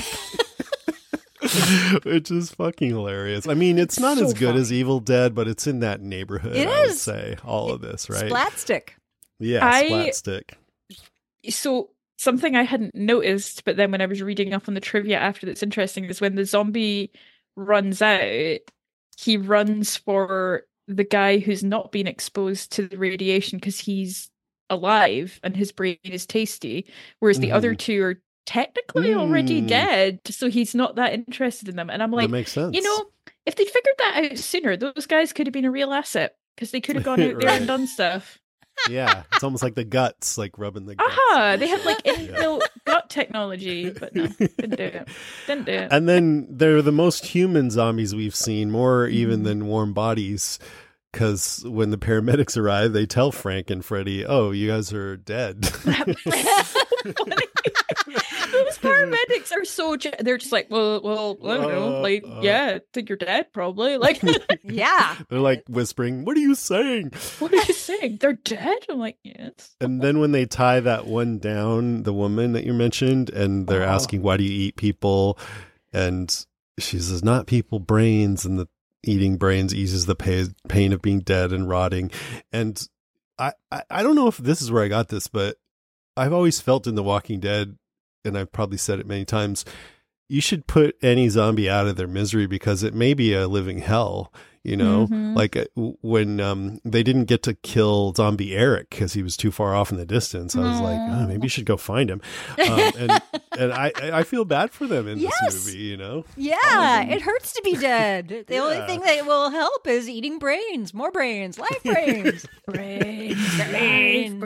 Which is fucking hilarious. I mean, it's not So as good as funny. Evil Dead, but it's in that neighborhood. It I would is. say all of this, right? Splatstick. Yeah, splat stick. So something I hadn't noticed, but then when I was reading up on the trivia after, that's interesting, is when the zombie runs out, he runs for the guy who's not been exposed to the radiation because he's alive and his brain is tasty, whereas the other two are technically already dead, so he's not that interested in them. And I'm like, That makes sense. you know, if they'd figured that out sooner, those guys could have been a real asset because they could have gone out there Right. and done stuff. Yeah, it's almost like the guts, like rubbing the guts. Aha! They had like inbuilt gut technology, but no, didn't do it. Didn't do it. And then they're the most human zombies we've seen, more even than warm bodies. Because when the paramedics arrive, they tell Frank and Freddy, "Oh, you guys are dead." Those parts paramedics are so they're just like, well, I don't know, like, yeah, I think you're dead, probably. Like, yeah, they're like whispering, "What are you saying? What are you saying? They're dead?" I'm like, yes. And then when they tie that one down, the woman that you mentioned, and they're asking, "Why do you eat people?" and she says, "Not people, brains," and the eating brains eases the pain of being dead and rotting. And I don't know if this is where I got this, but I've always felt in The Walking Dead, and I've probably said it many times, you should put any zombie out of their misery because it may be a living hell, you know? Like when they didn't get to kill zombie Eric because he was too far off in the distance, I was like, oh, maybe you should go find him. And I feel bad for them in this movie, you know? Yeah, it hurts to be dead. The only thing that will help is eating brains, more brains, life brains. brains.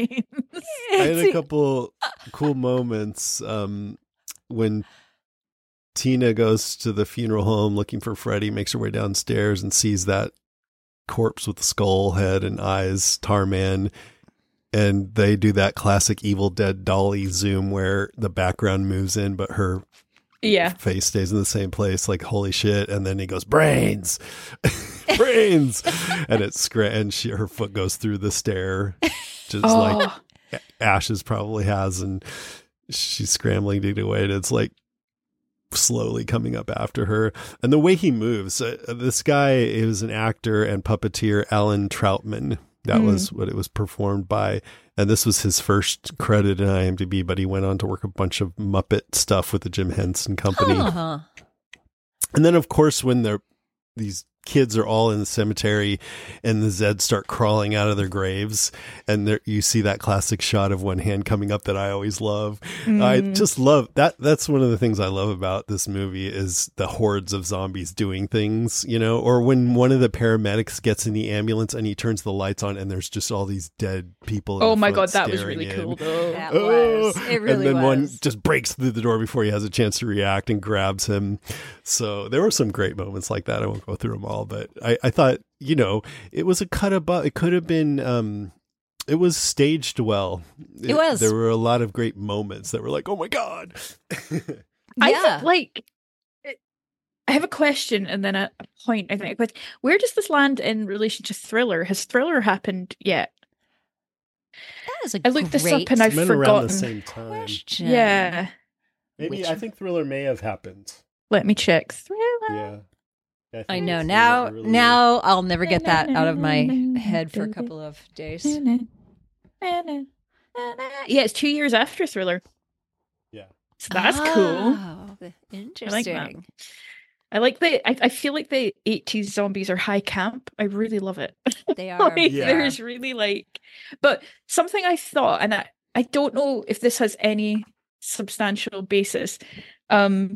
I had a couple cool moments when Tina goes to the funeral home looking for Freddy, makes her way downstairs and sees that corpse with the skull head and eyes, Tarman. And they do that classic Evil Dead dolly zoom where the background moves in, but her face stays in the same place. Like, holy shit. And then he goes, brains, brains. And her foot goes through the stair, just like Ashes probably has. And she's scrambling to get away. And it's like, slowly coming up after her. And the way he moves, this guy is an actor and puppeteer, Alan Troutman. That was what it was performed by. And this was his first credit in IMDb, but he went on to work a bunch of Muppet stuff with the Jim Henson Company. And then, of course, when these kids are all in the cemetery and the Zeds start crawling out of their graves, and you see that classic shot of one hand coming up that I always love. I just love that. That's one of the things I love about this movie is the hordes of zombies doing things, you know, or when one of the paramedics gets in the ambulance and he turns the lights on and there's just all these dead people. Oh my God, that was really cool though. That was. It really was. And then one just breaks through the door before he has a chance to react and grabs him. So there were some great moments like that. I won't go through them all, but I thought, you know, it was a cut above. It could have been, it was staged well. It was. There were a lot of great moments that were like, oh my God. I have a question and then a point. I think, but where does this land in relation to Thriller? Has Thriller happened yet? That is I looked this up and I've forgotten. Around the same time. Question. Yeah. Maybe I think Thriller may have happened. Let me check. Thriller. Yeah. I know now I'll never get that out of my head for a couple of days. Yeah, it's 2 years after Thriller. Yeah. So that's cool. Interesting. I like that. I feel like the 80s zombies are high camp. I really love it. They are. There's really but something I thought, and I don't know if this has any substantial basis. I'm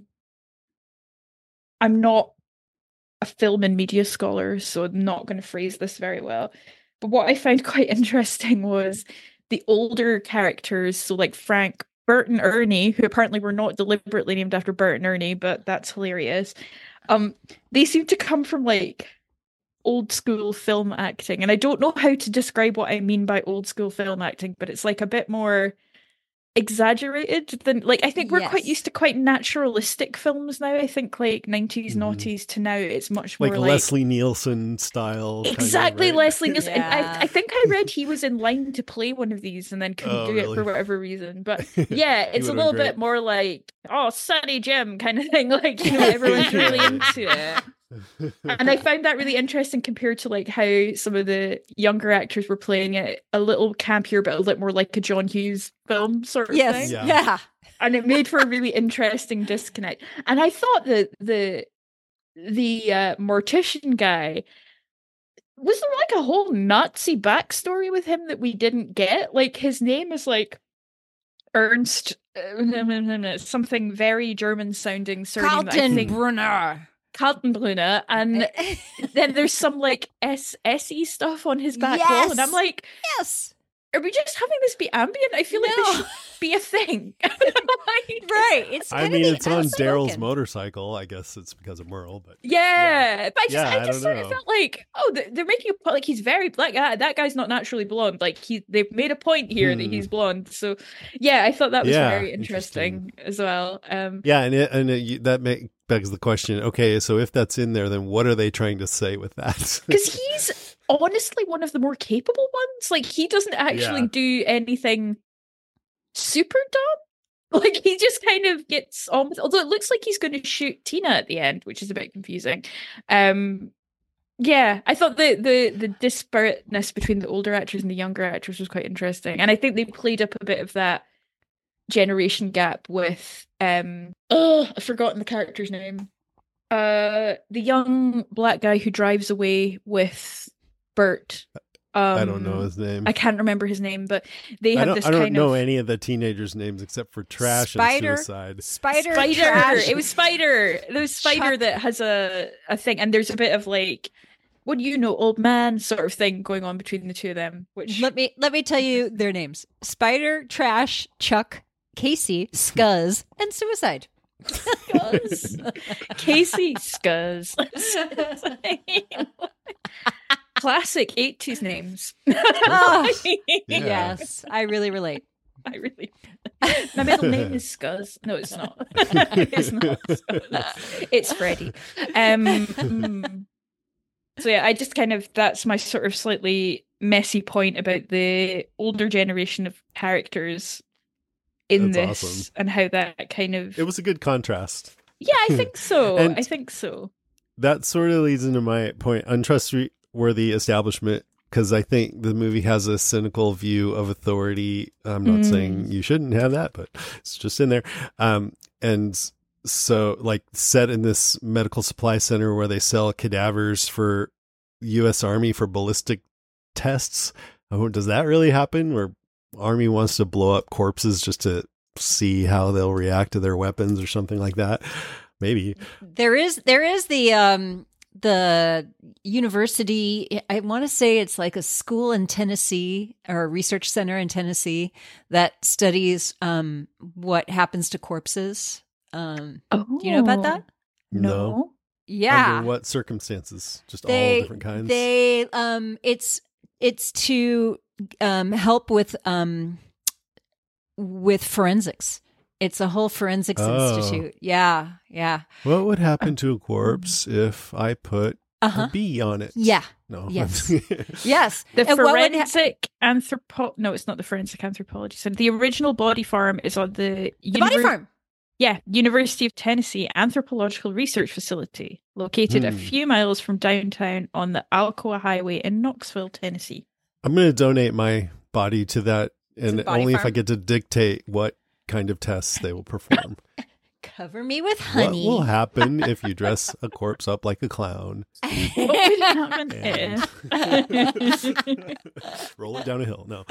not a film and media scholar, so I'm not going to phrase this very well. But what I found quite interesting was the older characters, so like Frank, Bert, and Ernie, who apparently were not deliberately named after Bert and Ernie, but that's hilarious. They seem to come from like old school film acting, and I don't know how to describe what I mean by old school film acting, but it's like a bit more exaggerated than I think we're quite used to quite naturalistic films now. I think like 90s noughties to now it's much more like Leslie Nielsen style. Exactly, kind of, right? Leslie Nielsen. And I think I read he was in line to play one of these and then couldn't do it for whatever reason. But yeah, it's a little bit more like Sunny Jim kind of thing. Like, you know, everyone's really into it. And I found that really interesting compared to like how some of the younger actors were playing it a little campier, but a little more like a John Hughes film sort of thing. Yeah. And it made for a really interesting disconnect. And I thought that the mortician guy, was there like a whole Nazi backstory with him that we didn't get? Like his name is like Ernst something very German sounding surname. Kaltenbrunner, and then there's some like SE stuff on his back wall, and I'm like, yes, are we just having this be ambient? I feel like this should be a thing. Right. It's it's on Daryl's motorcycle. I guess it's because of Merle, but but I just sort of felt like, they're making a point, like he's very black. That guy's not naturally blonde. Like they've made a point here that he's blonde. So yeah, I thought that was very interesting as well. That begs the question. Okay, so if that's in there, then what are they trying to say with that? Because he's honestly one of the more capable ones. Like he doesn't actually do anything super dumb. Like he just kind of gets on with, although it looks like he's going to shoot Tina at the end, which is a bit confusing. I thought the disparateness between the older actors and the younger actors was quite interesting, and I think they played up a bit of that generation gap with I've forgotten the character's name. The young black guy who drives away with Bert. I don't know his name. I can't remember his name, but they have this I don't know any of the teenagers' names except for Trash and Suicide. Spider. Trash. It was Spider. There was Spider Chuck. That has a thing, and there's a bit of like, what do you know, old man sort of thing going on between the two of them. Which let me tell you their names: Spider, Trash, Chuck, Casey, Scuzz, and Suicide. Scuzz. Casey, Scuzz. Classic 80s names. Yes, I really relate. My middle name is Scuzz. No, it's not. It's not Scuzz. It's Freddie. So yeah, I just kind of, that's my sort of slightly messy point about the older generation of characters in this awesome. And how that kind of... It was a good contrast. Yeah, I think so. I think so. That sort of leads into my point, untrustworthy establishment, because I think the movie has a cynical view of authority. I'm not saying you shouldn't have that, but it's just in there. And so, like, set in this medical supply center where they sell cadavers for U.S. Army for ballistic tests. Oh, does that really happen? Where Army wants to blow up corpses just to see how they'll react to their weapons or something like that? Maybe there is the university. I want to say it's like a school in Tennessee or a research center in Tennessee that studies what happens to corpses. Do you know about that? No. Yeah. Under what circumstances? Just all different kinds. It's to help with forensics. It's a whole forensics institute. Yeah. What would happen to a corpse if I put a bee on it? Yeah. No. Yes. Yes. The forensic No, it's not the forensic anthropology. So the original Body Farm is on the Body Farm. Yeah, University of Tennessee Anthropological Research Facility, located a few miles from downtown on the Alcoa Highway in Knoxville, Tennessee. I'm going to donate my body to that, and only if I get to dictate what kind of tests they will perform. Cover me with honey. What will happen if you dress a corpse up like a clown? What would happen if? Roll it down a hill. No.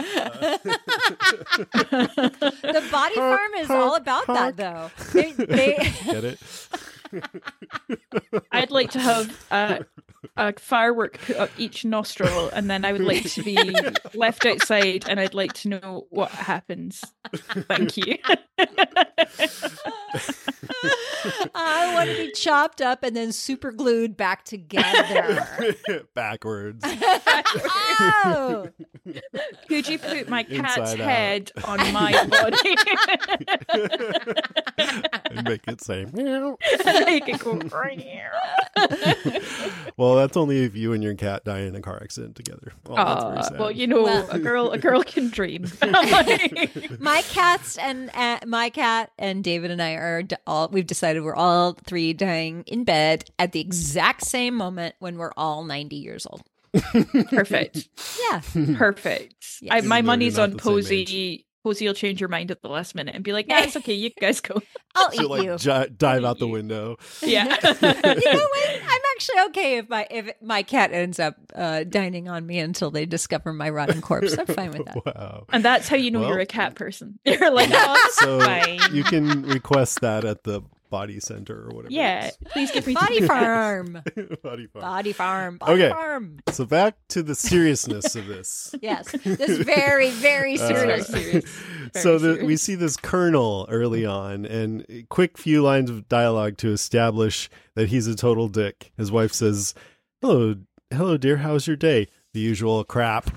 The Body Farm is all about that, though. They... Get it? I'd like to have a firework put up each nostril, and then I would like to be left outside, and I'd like to know what happens. Thank you. I want to be chopped up and then super glued back together. Backwards. Oh! Could you put my cat's head on my body? And make it say meow. Make it go Well, that's only if you and your cat die in a car accident together. Oh, that's very sad. Well, you know, a girl can dream. My cat and David and I are we've decided we're all three dying in bed at the exact same moment when we're all 90 years old. Perfect. Yeah. Perfect. Yes. My money's on Posey. Posey will change your mind at the last minute and be like, "Yeah, it's okay. You guys go. I'll eat you." Dive out the window. Yeah. You know what? I'm actually okay if my cat ends up dining on me until they discover my rotting corpse. I'm fine with that. Wow. And that's how you know you're a cat person. You're like, oh, so fine. You can request that at the body center or whatever. Yeah, please give me Body Farm. Body farm. Body Farm. Body Okay. Farm. So back to the seriousness of this. Yes. This is very, very serious. So we see this colonel early on, and a quick few lines of dialogue to establish that he's a total dick. His wife says, hello, dear, how's your day? The usual crap.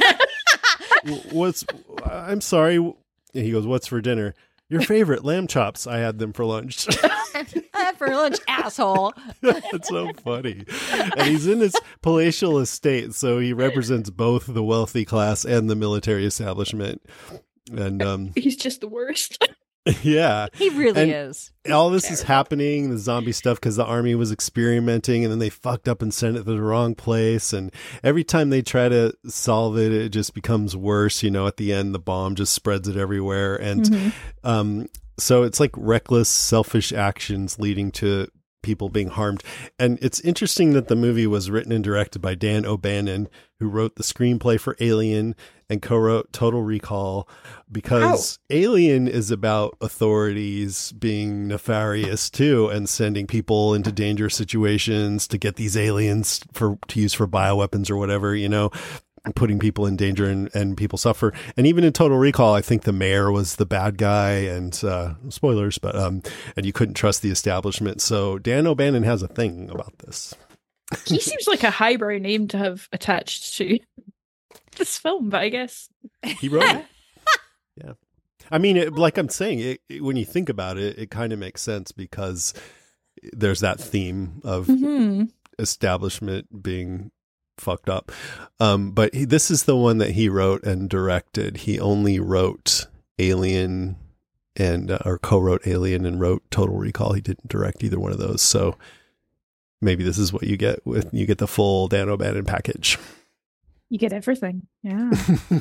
I'm sorry. And he goes, what's for dinner? Your favorite lamb chops. I had them for lunch. For lunch, asshole. That's so funny. And he's in his palatial estate, so he represents both the wealthy class and the military establishment. And He's just the worst. yeah. He really is. All this is happening, the zombie stuff, because the army was experimenting, and then they fucked up and sent it to the wrong place. And every time they try to solve it, it just becomes worse. You know, at the end, the bomb just spreads it everywhere. And so it's like reckless, selfish actions leading to people being harmed. And it's interesting that the movie was written and directed by Dan O'Bannon, who wrote the screenplay for Alien and co-wrote Total Recall, because Alien is about authorities being nefarious too and sending people into dangerous situations to get these aliens to use for bioweapons or whatever, you know, putting people in danger and people suffer. And even in Total Recall, I think the mayor was the bad guy, and spoilers, but and you couldn't trust the establishment. So Dan O'Bannon has a thing about this. He seems like a highbrow name to have attached to this film, but I guess he wrote it. Yeah. I mean, like I'm saying, when you think about it, it kind of makes sense because there's that theme of establishment being fucked up. But this is the one that he wrote and directed. He only wrote Alien and or co-wrote Alien and wrote Total Recall. He didn't direct either one of those. So maybe this is what you get the full Dan O'Bannon package. you get everything. Yeah.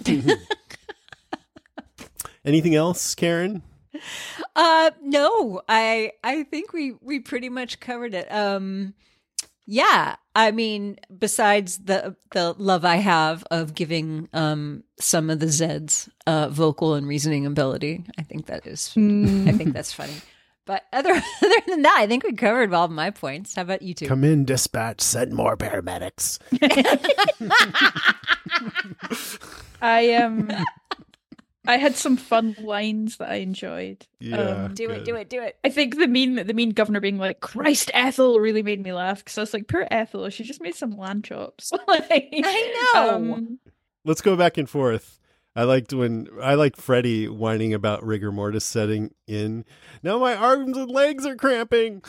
Anything else, Karen? No, I think we pretty much covered it. Yeah, I mean, besides the love I have of giving some of the Zeds vocal and reasoning ability, I think that's funny. But other than that, I think we covered all of my points. How about you two? Come in, dispatch. Send more paramedics. I had some fun lines that I enjoyed. Yeah, do it. I think the mean governor being like, Christ, Ethel, really made me laugh, because I was like, poor Ethel, she just made some lamb chops. I know. Let's go back and forth. I liked Freddy whining about rigor mortis setting in. Now my arms and legs are cramping.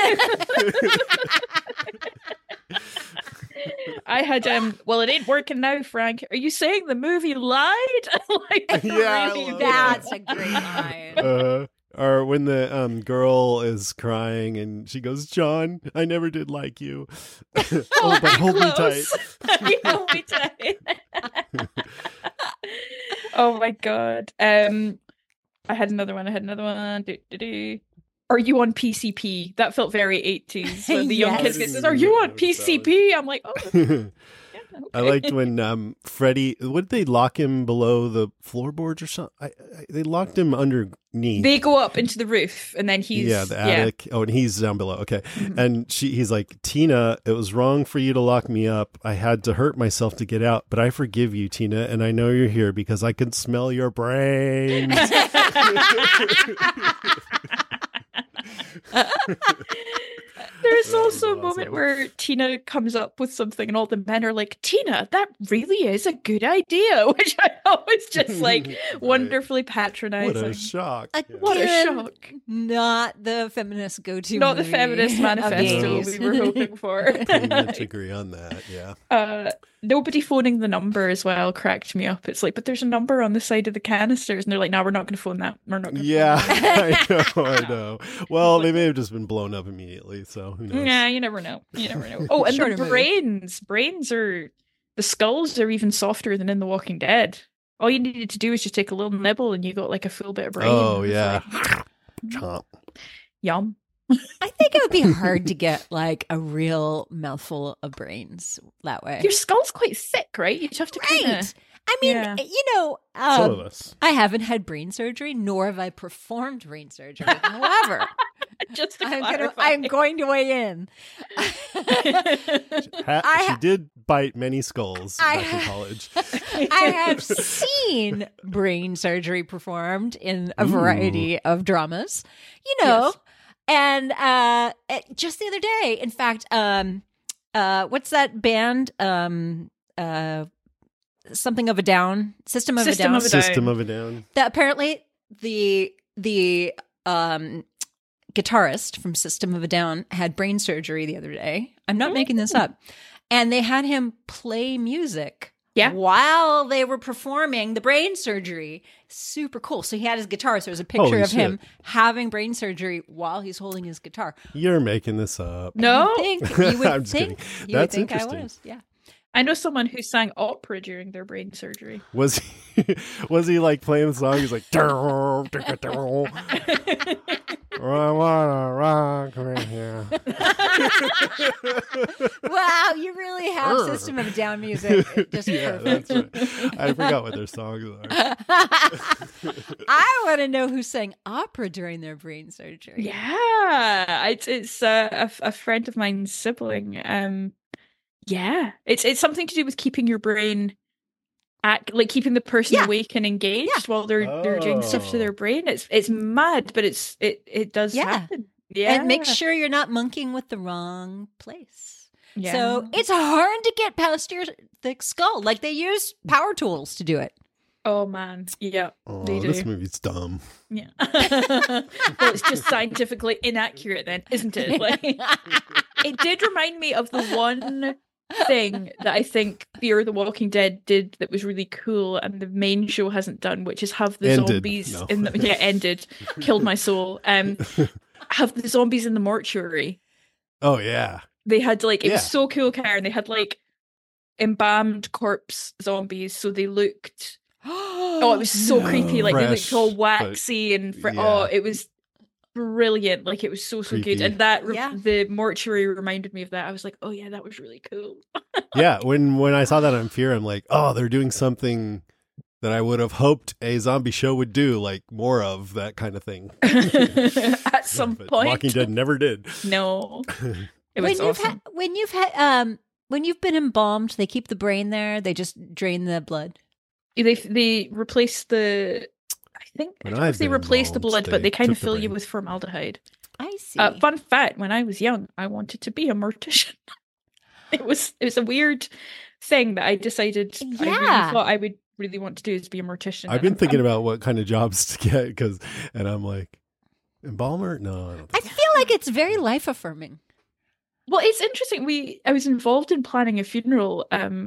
I had well, it ain't working now, Frank. Are you saying the movie lied? Yeah, really That's a great line. Or when the girl is crying and she goes, John, I never did like you. Oh, but hold me tight. Hold me tight. Oh my god. I had another one. Are you on PCP? That felt very 80s. When the young kids says, are you on PCP? I'm like, oh. Yeah, okay. I liked when Freddy, what did they lock him below the floorboards or something? They locked him underneath. They go up into the roof, and then he's... Yeah, the attic. Yeah. Oh, and he's down below. Okay. Mm-hmm. And he's like, Tina, it was wrong for you to lock me up. I had to hurt myself to get out, but I forgive you, Tina, and I know you're here because I can smell your brains. There's also a moment where Tina comes up with something and all the men are like, Tina, that really is a good idea, which I always just like right. Wonderfully patronizing. What a shock. What a shock. Not the feminist go-to Not the feminist manifesto we were hoping for. Pretty much agree on that, yeah. Nobody phoning the number as well cracked me up. It's like, but there's a number on the side of the canisters, and they're like, no, we're not going to phone that. We're not going to phone that. I know. Well, they may have just been blown up immediately, so who knows? Yeah, you never know. Oh, and the brains are, the skulls are even softer than in The Walking Dead. All you needed to do is just take a little nibble, and you got like a full bit of brain. Oh, yeah. Like, yum. I think it would be hard to get like a real mouthful of brains that way. Your skull's quite thick, right? You'd have to right. I mean, some of us. I haven't had brain surgery, nor have I performed brain surgery. However, Just to I'm going to weigh in. She did bite many skulls back in college. I have seen brain surgery performed in a variety of dramas, Yes. and just the other day, in fact, what's that band? Something of a Down, System of a Down. System of a Down. That apparently the guitarist from System of a Down had brain surgery the other day. I'm not making this up. And they had him play music while they were performing the brain surgery. Super cool. So he had his guitar. So there's a picture of him having brain surgery while he's holding his guitar. You're making this up. No. You would I'm just think, kidding. you That's would think I interesting. was. Yeah. I know someone who sang opera during their brain surgery. Was he like playing the song? He's like, I wanna rock right here. Wow, you really have System of a Down music. Just perfect. That's right. I forgot what their songs are. I want to know who sang opera during their brain surgery. Yeah, it's a friend of mine's sibling. Yeah, it's something to do with keeping your brain keeping the person awake and engaged while they're doing stuff to their brain. It's mad, but it does happen. Yeah, And make sure you're not monkeying with the wrong place. Yeah. So it's hard to get past your thick skull. Like they use power tools to do it. Oh man, yeah, Oh, they do. this movie's dumb. Yeah. Well, it's just scientifically inaccurate then, isn't it? Like, it did remind me of the one thing that I think Fear the Walking Dead did that was really cool and the main show hasn't done, which is have the zombies in the ended. Killed my soul. Have the zombies in the mortuary. Oh yeah. They had it was so cool, Karen. They had embalmed corpse zombies, so they looked it was so creepy. Like Fresh, they looked all waxy and it was brilliant. Like it was so Creepy. good. And that the mortuary reminded me of that. I was like, oh yeah, that was really cool. Yeah, when I saw that on Fear, I'm like, oh, they're doing something that I would have hoped a zombie show would do, like more of that kind of thing. At some But point. Walking Dead never did. No. It was awesome. When you've been embalmed, they keep the brain there. They just drain the blood. They replace the I don't know if they replaced the blood, but they kind of fill you with formaldehyde. I see. Fun fact, when I was young, I wanted to be a mortician. It was a weird thing that I decided I really thought I would really want to do is be a mortician. I've been thinking about what kind of jobs to get and I'm like, embalmer? No, I don't think I feel like it's very life affirming. Well, it's interesting. I was involved in planning a funeral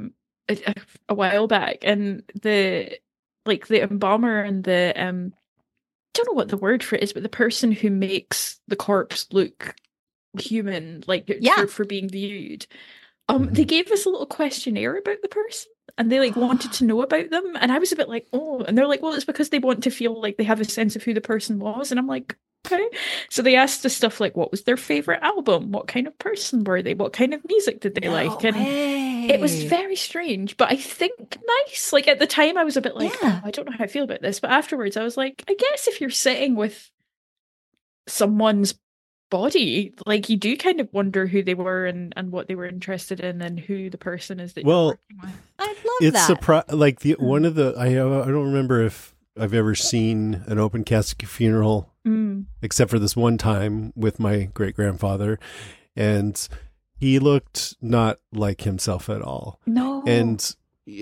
a while back, and the embalmer and the I don't know what the word for it is, but the person who makes the corpse look human, for being viewed. They gave us a little questionnaire about the person, and they wanted to know about them, and I was a bit like, oh, and they're like, well, it's because they want to feel like they have a sense of who the person was, and I'm like, okay. So they asked us stuff like, what was their favorite album? What kind of person were they? What kind of music did they like? And it was very strange, but I think nice. Like at the time, I was a bit like, oh, I don't know how I feel about this, but afterwards, I was like, I guess if you're sitting with someone's body, you do kind of wonder who they were and what they were interested in and who the person is that you're working with. I love that. It's one of the I don't remember if I've ever seen an open casket funeral except for this one time with my great grandfather, and he looked not like himself at all. No, and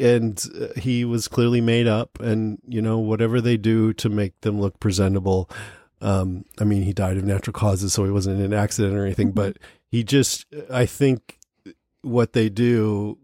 he was clearly made up, and whatever they do to make them look presentable. I mean, he died of natural causes, so he wasn't in an accident or anything, but I think what they do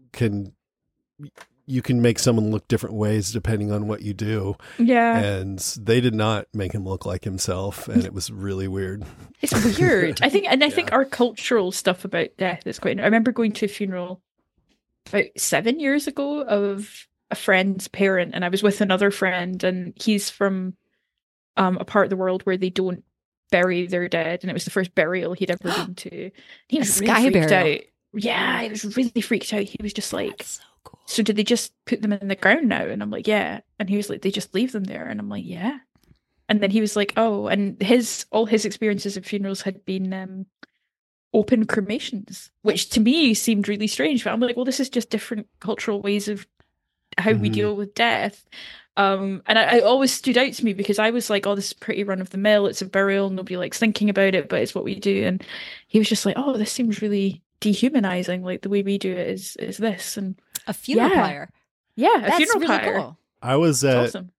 you can make someone look different ways depending on what you do. Yeah. And they did not make him look like himself, and it was really weird. It's weird. I think our cultural stuff about death is quite. I remember going to a funeral about 7 years ago of a friend's parent, and I was with another friend, and he's from a part of the world where they don't bury their dead, and it was the first burial he'd ever been to. He was really freaked out. Yeah, he was really freaked out. He was just like, that's so cool. So did they just put them in the ground now? And I'm like, yeah. And he was like, they just leave them there. And I'm like, yeah. And then he was like, oh, and all his experiences of funerals had been open cremations, which to me seemed really strange. But I'm like, well, this is just different cultural ways of how we deal with death. And it always stood out to me because I was like, oh, this is pretty run of the mill. It's a burial. Nobody likes thinking about it, but it's what we do. And he was just like, oh, this seems really dehumanizing. Like the way we do it is this. And a funeral pyre. Yeah, that's funeral really pyre. cool. I was at awesome.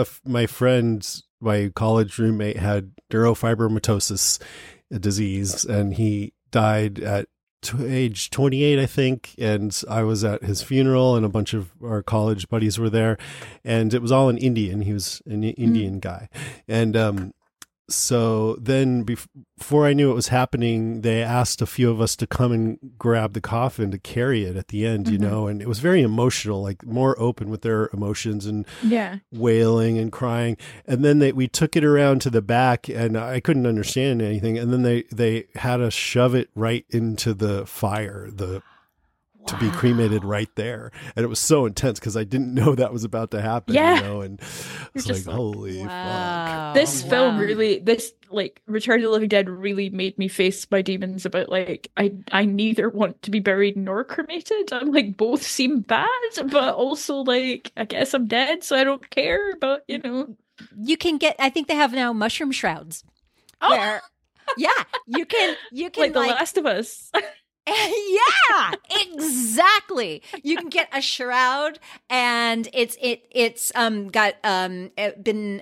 My college roommate had neurofibromatosis, a disease, and he died at age 28, I think. And I was at his funeral, and a bunch of our college buddies were there, and it was all in Indian. He was an Indian guy. And so then before I knew it was happening, they asked a few of us to come and grab the coffin to carry it at the end, you know, and it was very emotional, like more open with their emotions and wailing and crying. And then we took it around to the back, and I couldn't understand anything. And then they had us shove it right into the fire, to be cremated right there. And it was so intense because I didn't know that was about to happen, you know, and it's like, holy fuck. This film really, Return of the Living Dead really made me face my demons about, like, I neither want to be buried nor cremated. I'm like, both seem bad, but also, like, I guess I'm dead, so I don't care, but, you know. You can I think they have now mushroom shrouds. Oh! Where, yeah, you can like The Last of Us. Yeah, exactly. You can get a shroud, and it's got been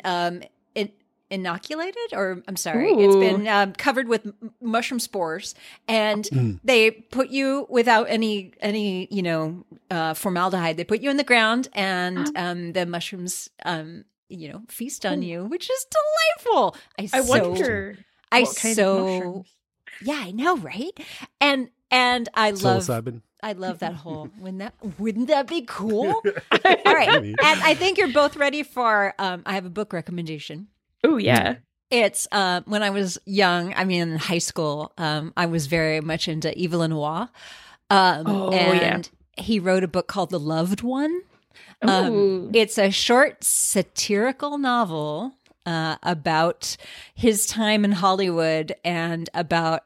inoculated, or I'm sorry, it's been covered with mushroom spores, and they put you without any formaldehyde. They put you in the ground, and the mushrooms feast on you, which is delightful. I wonder what kind of mushrooms. Yeah, I know, right? And I love that whole. Wouldn't that be cool? All right, and I think you're both ready for. I have a book recommendation. Oh yeah, it's when I was young. I mean, in high school, I was very much into Yves Lenoir, and he wrote a book called The Loved One. It's a short satirical novel about his time in Hollywood and about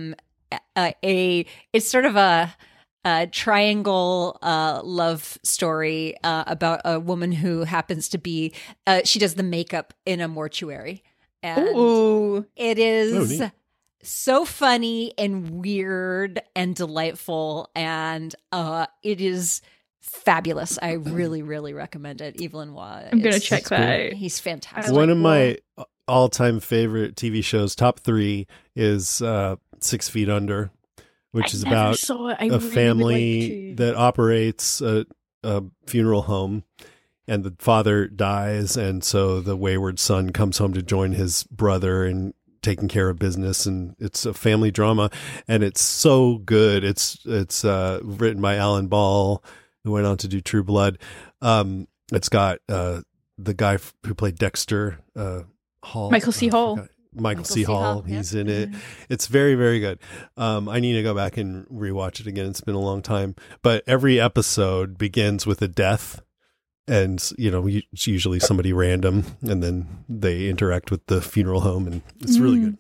it's sort of a triangle love story about a woman who happens to be she does the makeup in a mortuary, and it is so funny and weird and delightful, and it is fabulous. I really, really recommend it. Yves Lenoir. I'm gonna check that out. He's fantastic. One of my all-time favorite TV shows, top 3, is 6 Feet Under, which is about a family that operates a funeral home, and the father dies, and so the wayward son comes home to join his brother in taking care of business, and it's a family drama, and it's so good. It's written by Alan Ball, who went on to do True Blood. It's got the guy who played Dexter, Hall. Michael C. Hall. Michael C. Hall. He's in it. It's very, very good. I need to go back and rewatch it again. It's been a long time. But every episode begins with a death. And, it's usually somebody random. And then they interact with the funeral home. And it's really good.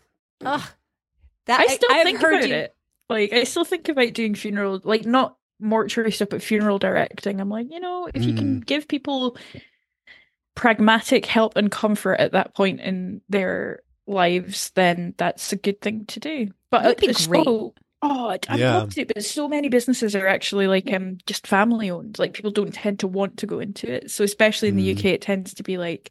I still think about it. Like, I still think about doing funeral, like, not mortuary stuff, but funeral directing. I'm like, if you can give people pragmatic help and comfort at that point in their lives, then that's a good thing to do. But it'd be great. I'd love to, but so many businesses are actually like just family owned. Like, people don't tend to want to go into it. So especially in the UK, it tends to be like,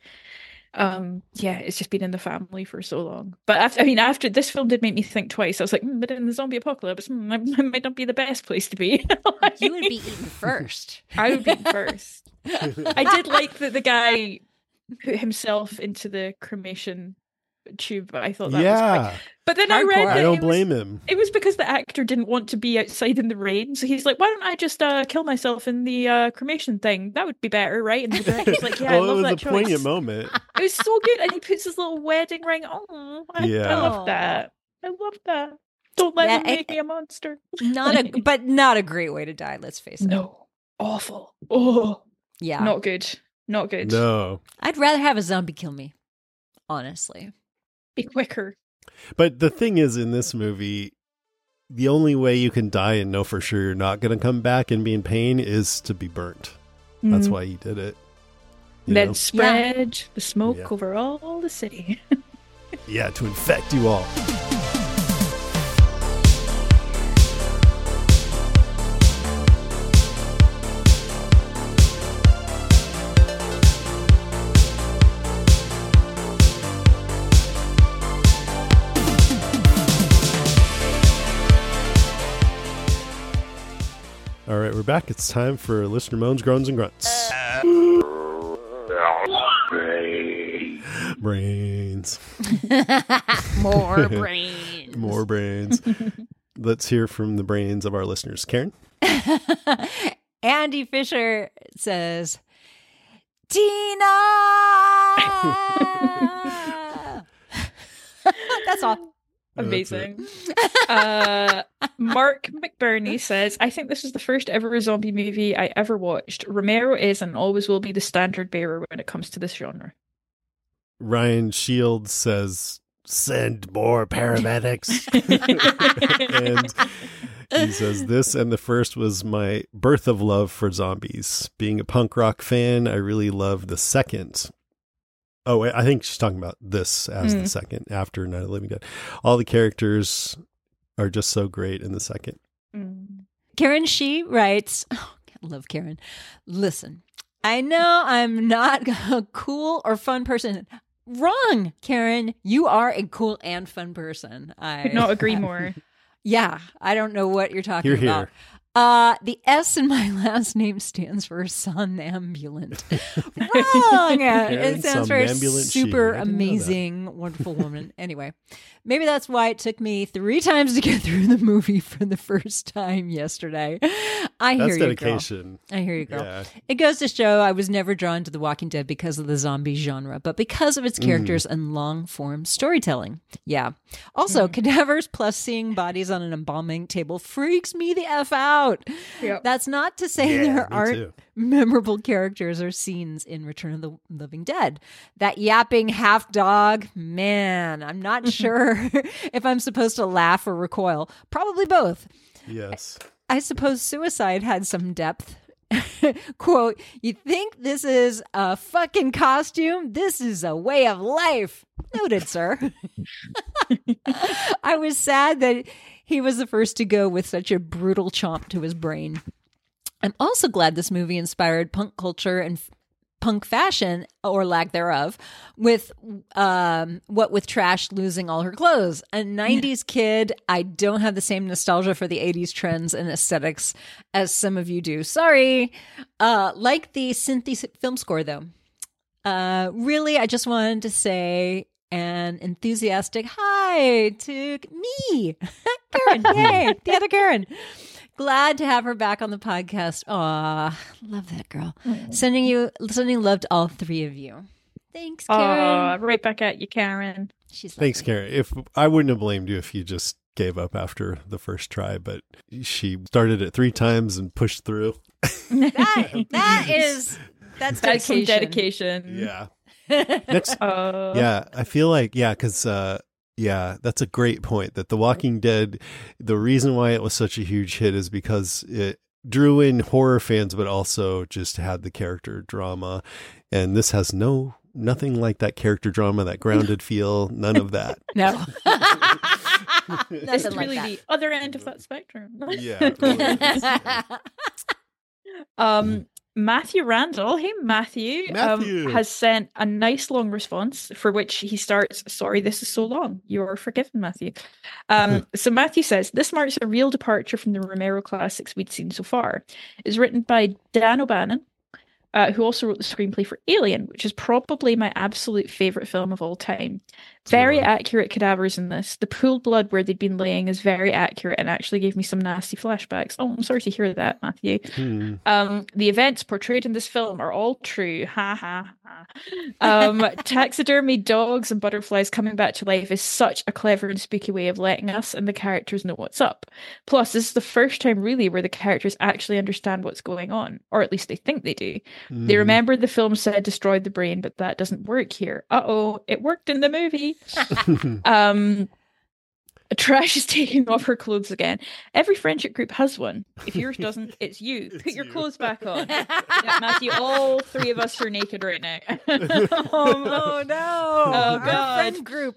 it's just been in the family for so long. But after this film did make me think twice. I was like, but in the zombie apocalypse, it might not be the best place to be. You would be eaten first. I would be eaten first. I did like that the guy put himself into the cremation tube. I thought that was quite... But then I read that I don't blame him. It was because the actor didn't want to be outside in the rain, so he's like, "Why don't I just kill myself in the cremation thing? That would be better, right?" And the director's like, "Yeah, I love that choice." It was a poignant moment. It was so good, and he puts his little wedding ring. I love that. I love that. Don't let him make me a monster. But not a great way to die. Let's face it. No, awful. Oh, yeah, not good. Not good. No, I'd rather have a zombie kill me. honestly. Be quicker. But the thing is, in this movie, the only way you can die and know for sure you're not going to come back and be in pain is to be burnt. That's why he did it. Then spread the smoke over all the city. Yeah, to infect you all. All right, we're back. It's time for Listener Moans, Groans, and Grunts. Brains. More brains. More brains. Let's hear from the brains of our listeners. Karen? Andy Fisher says, Tina! That's all. Amazing. Mark McBurney says, I think this is the first ever zombie movie I ever watched. Romero is and always will be the standard bearer when it comes to this genre. Ryan Shields says, send more paramedics. And he says, this and the first was my birth of love for zombies. Being a punk rock fan, I really love the second. Oh, I think she's talking about this as the second after Night of the Living Dead. All the characters are just so great in the second. Karen She writes, oh, I love Karen. Listen, I know I'm not a cool or fun person. Wrong, Karen. You are a cool and fun person. I could not agree more. Yeah, I don't know what you're talking Hear, about. The S in my last name stands for somnambulant. Wrong. It stands for super amazing, wonderful woman. Anyway, maybe that's why it took me 3 times to get through the movie for the first time yesterday. I hear you, dedication. Girl. I hear you, girl. Yeah. It goes to show I was never drawn to The Walking Dead because of the zombie genre, but because of its characters and long-form storytelling. Yeah. Also, cadavers plus seeing bodies on an embalming table freaks me the F out. Yep. That's not to say there aren't memorable characters or scenes in Return of the Living Dead. That yapping half dog, man, I'm not sure if I'm supposed to laugh or recoil. Probably both. Yes. I suppose suicide had some depth. Quote, you think this is a fucking costume? This is a way of life. Noted, sir. I was sad that he was the first to go with such a brutal chomp to his brain. I'm also glad this movie inspired punk culture and punk fashion, or lack thereof, with what with Trash losing all her clothes. A 90s kid, I don't have the same nostalgia for the 80s trends and aesthetics as some of you do. Sorry. Like the synthy film score, though. Really, I just wanted to say an enthusiastic hi to me, Karen. Yay, the other Karen. Glad to have her back on the podcast. Aw, love that girl. Sending love to all 3 of you. Thanks, Karen. Right back at you, Karen. Thanks, Karen. If I wouldn't have blamed you if you just gave up after the first try, but she started it 3 times and pushed through. That's dedication. Some dedication. Yeah. Next, I feel like, because that's a great point, that The Walking Dead, the reason why it was such a huge hit is because it drew in horror fans, but also just had the character drama. And this has nothing like that character drama, that grounded feel, none of that. No. It's really the other end of that spectrum. Yeah. Really Matthew Randall, hey Matthew. Has sent a nice long response for which he starts, sorry, this is so long. You're forgiven, Matthew. So Matthew says, this marks a real departure from the Romero classics we'd seen so far. It's written by Dan O'Bannon, who also wrote the screenplay for Alien, which is probably my absolute favourite film of all time. Very accurate cadavers in this. The pooled blood where they'd been laying is very accurate and actually gave me some nasty flashbacks. Oh, I'm sorry to hear that, Matthew. The events portrayed in this film are all true. Ha ha ha. Taxidermy dogs and butterflies coming back to life is such a clever and spooky way of letting us and the characters know what's up. Plus, this is the first time really where the characters actually understand what's going on, or at least they think they do. They remember the film said destroy the brain, but that doesn't work here. It worked in the movie. Trash is taking off her clothes again. Every friendship group has one. If yours doesn't, it's you. Put your clothes back on. Yeah, Matthew, all three of us are naked right now. Oh no! Oh god! Our friend group.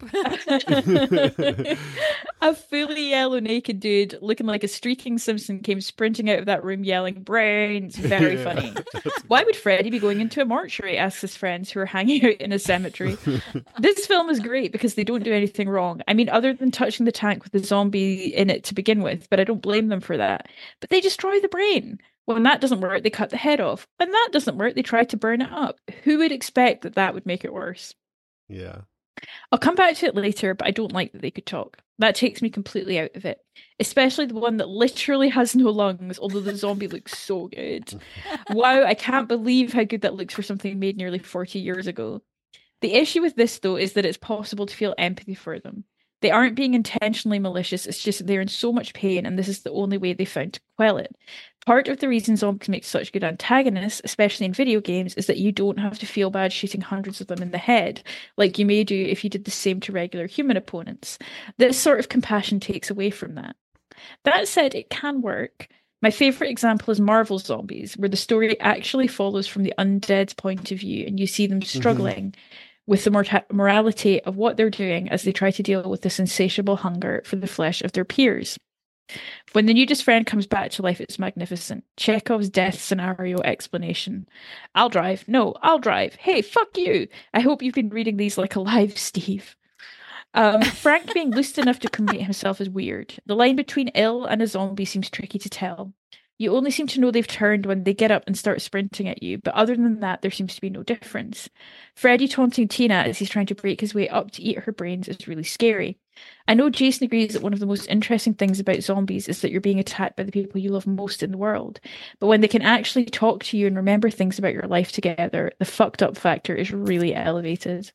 A fully yellow naked dude looking like a streaking Simpson came sprinting out of that room yelling brains. Very funny. Why would Freddy be going into a mortuary? Asks his friends who are hanging out in a cemetery. This film is great because they don't do anything wrong. I mean, other than touching the tank with the zombie in it to begin with, but I don't blame them for that. But they destroy the brain. When that doesn't work, they cut the head off. When that doesn't work, they try to burn it up. Who would expect that that would make it worse? Yeah. I'll come back to it later, but I don't like that they could talk. That takes me completely out of it. Especially the one that literally has no lungs, although the zombie looks so good. Wow, I can't believe how good that looks for something made nearly 40 years ago. The issue with this, though, is that it's possible to feel empathy for them. They aren't being intentionally malicious, it's just that they're in so much pain, and this is the only way they found to quell it. Part of the reason zombies make such good antagonists, especially in video games, is that you don't have to feel bad shooting hundreds of them in the head, like you may do if you did the same to regular human opponents. This sort of compassion takes away from that. That said, it can work. My favourite example is Marvel Zombies, where the story actually follows from the undead's point of view, and you see them struggling with the morality of what they're doing as they try to deal with this insatiable hunger for the flesh of their peers. When the nudist friend comes back to life, it's magnificent. Chekhov's death scenario explanation. I'll drive. No, I'll drive. Hey, fuck you. I hope you've been reading these like alive, Steve. Frank being loose enough to cremate himself is weird. The line between ill and a zombie seems tricky to tell. You only seem to know they've turned when they get up and start sprinting at you, but other than that, there seems to be no difference. Freddy taunting Tina as he's trying to break his way up to eat her brains is really scary. I know Jason agrees that one of the most interesting things about zombies is that you're being attacked by the people you love most in the world, but when they can actually talk to you and remember things about your life together, the fucked up factor is really elevated.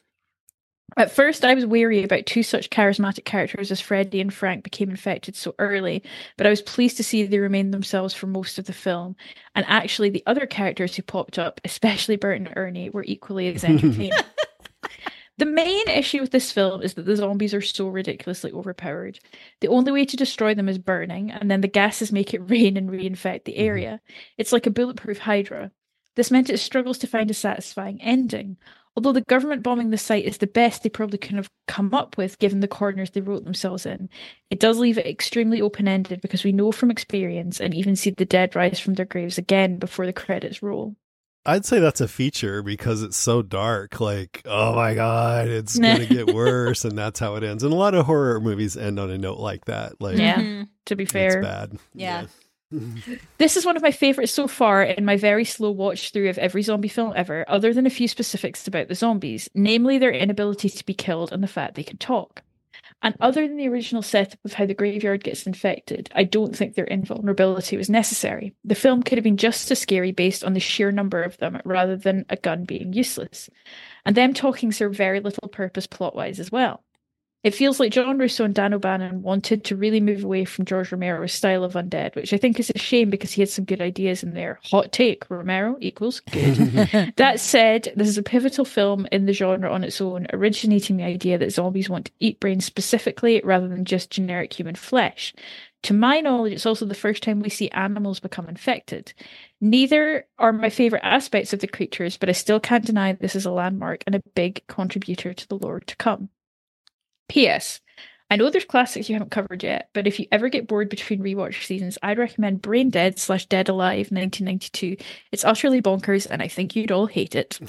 At first, I was wary about two such charismatic characters as Freddy and Frank became infected so early, but I was pleased to see they remained themselves for most of the film. And actually, the other characters who popped up, especially Bert and Ernie, were equally as entertaining. The main issue with this film is that the zombies are so ridiculously overpowered. The only way to destroy them is burning, and then the gases make it rain and reinfect the area. It's like a bulletproof Hydra. This meant it struggles to find a satisfying ending. Although the government bombing the site is the best they probably could have come up with given the corners they wrote themselves in, it does leave it extremely open-ended because we know from experience and even see the dead rise from their graves again before the credits roll. I'd say that's a feature because it's so dark. Like, oh my God, it's going to get worse. And that's how it ends. And a lot of horror movies end on a note like that. Like, yeah, to be fair. It's bad. Yeah. This is one of my favourites so far in my very slow watch through of every zombie film ever, other than a few specifics about the zombies, namely their inability to be killed and the fact they can talk. And other than the original setup of how the graveyard gets infected, I don't think their invulnerability was necessary. The film could have been just as scary based on the sheer number of them rather than a gun being useless. And them talking serve very little purpose plot-wise as well. It feels like John Russo and Dan O'Bannon wanted to really move away from George Romero's style of undead, which I think is a shame because he had some good ideas in there. Hot take, Romero equals good. That said, this is a pivotal film in the genre on its own, originating the idea that zombies want to eat brains specifically rather than just generic human flesh. To my knowledge, it's also the first time we see animals become infected. Neither are my favourite aspects of the creatures, but I still can't deny this is a landmark and a big contributor to the lore to come. P.S. I know there's classics you haven't covered yet, but if you ever get bored between rewatch seasons, I'd recommend Brain Dead / Dead Alive 1992. It's utterly bonkers, and I think you'd all hate it.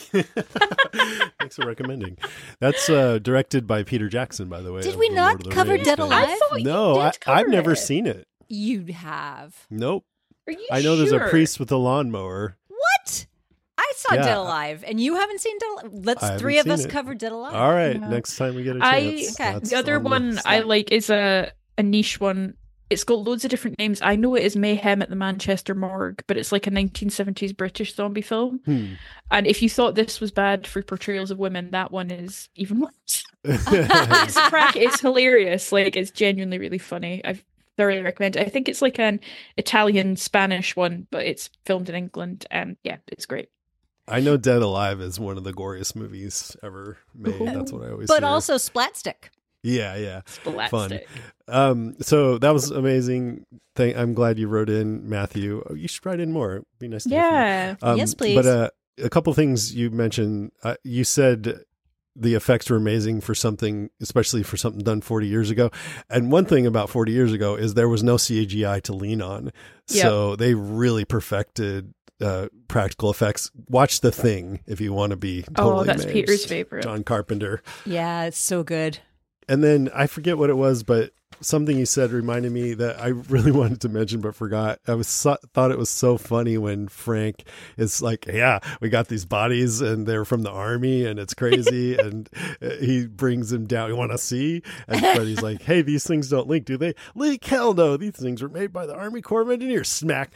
Thanks for recommending. That's directed by Peter Jackson, by the way. Did we not cover Dead Alive? No, I've never seen it. You have. Nope. Are you I know sure? there's a priest with a lawnmower. What? I saw Dead Alive, and you haven't seen Dead Alive? Let's three of us cover Dead Alive. All right, next time we get a chance. The other one I like is a niche one It's got loads of different names. I know it is Mayhem at the Manchester Morgue, but it's like a 1970s British zombie film. And if you thought this was bad for portrayals of women, that one is even worse. It's hilarious. Like, it's genuinely really funny. I thoroughly recommend it. I think it's like an Italian-Spanish one, but it's filmed in England, and yeah, it's great. I know Dead Alive is one of the goriest movies ever made. That's what I always But hear. also Splatstick. Yeah. Splatstick. Fun. So that was amazing. I'm glad you wrote in, Matthew. Oh, you should write in more. It'd be nice to hear from you. Yes, please. But a couple things you mentioned. You said the effects were amazing for something, especially for something done 40 years ago. And one thing about 40 years ago is there was no CGI to lean on. Yep. So they really perfected practical effects. Watch The Thing if you want to be totally that's amazed. Peter's favorite. John Carpenter. Yeah, it's so good. And then I forget what it was, but something you said reminded me that I really wanted to mention but forgot. I thought it was so funny when Frank is like, yeah, we got these bodies and they're from the army and it's crazy. And he brings them down. You want to see? And Freddy's like, hey, these things don't leak, do they? Leak? Hell no. These things were made by the Army Corps of Engineers. Smack.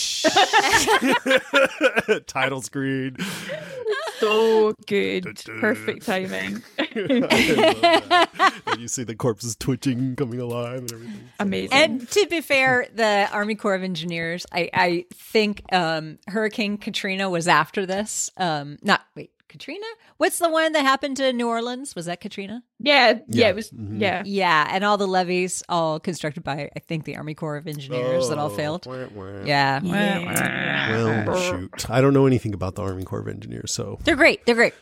Title screen. So good. Perfect timing. And you see the corpses twitching, coming alive and everything. Amazing. And to be fair, the Army Corps of Engineers, I think Hurricane Katrina was after this. Katrina? What's the one that happened to New Orleans? Was that Katrina? Yeah, it was. Mm-hmm. Yeah. Yeah, and all the levees all constructed by, I think, the Army Corps of Engineers that all failed. Yeah. Well, shoot. I don't know anything about the Army Corps of Engineers, so. They're great.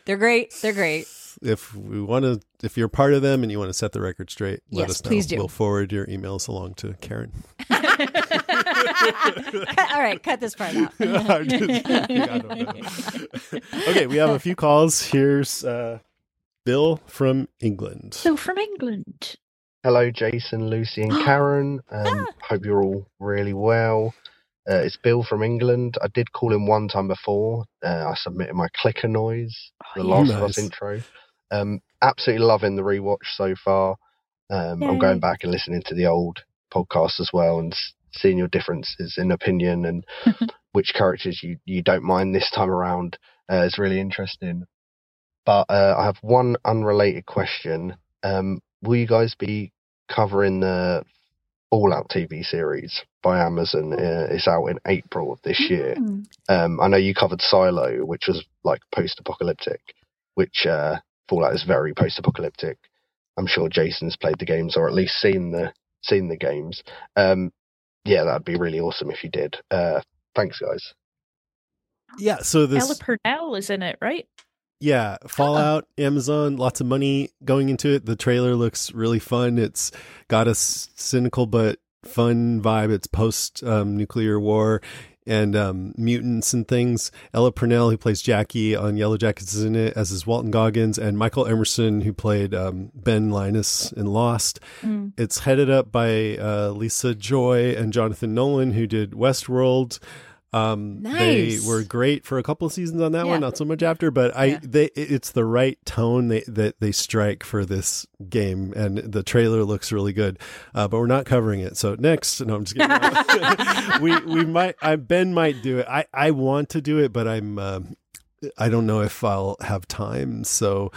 If you're part of them and you want to set the record straight, let Yes, us know. please do. We'll forward your emails along to Karen. All right, cut this part out. I don't know. Okay, we have a few calls. Here's Bill from England. So from England. Hello, Jason, Lucy, and Karen. Hope you're all really well. It's Bill from England. I did call in one time before. I submitted my clicker noise, the Last of Us intro. Absolutely loving the rewatch so far. I'm going back and listening to the old podcast as well and seeing your differences in opinion and which characters you don't mind this time around is really interesting. But I have one unrelated question. Will you guys be covering the Fallout TV series by Amazon? It's out in April of this year. I know you covered Silo, which was like post-apocalyptic, which Fallout is very post-apocalyptic. I'm sure Jason's played the games or at least seen the games. Yeah, that'd be really awesome if you did. Thanks, guys. Yeah, so this Ella Purnell is in it, right? Yeah, Fallout, Amazon, lots of money going into it. The trailer looks really fun. It's got a cynical but fun vibe. It's post-nuclear war and mutants and things. Ella Purnell, who plays Jackie on Yellow Jackets, is in it, as is Walton Goggins, and Michael Emerson, who played Ben Linus in Lost. It's headed up by Lisa Joy and Jonathan Nolan, who did Westworld. They were great for a couple of seasons on that one, not so much after, but it's the right tone that they strike for this game, and the trailer looks really good. But we're not covering it. So next, no, I'm just kidding. we might. Ben might do it. I want to do it, but I don't know if I'll have time. So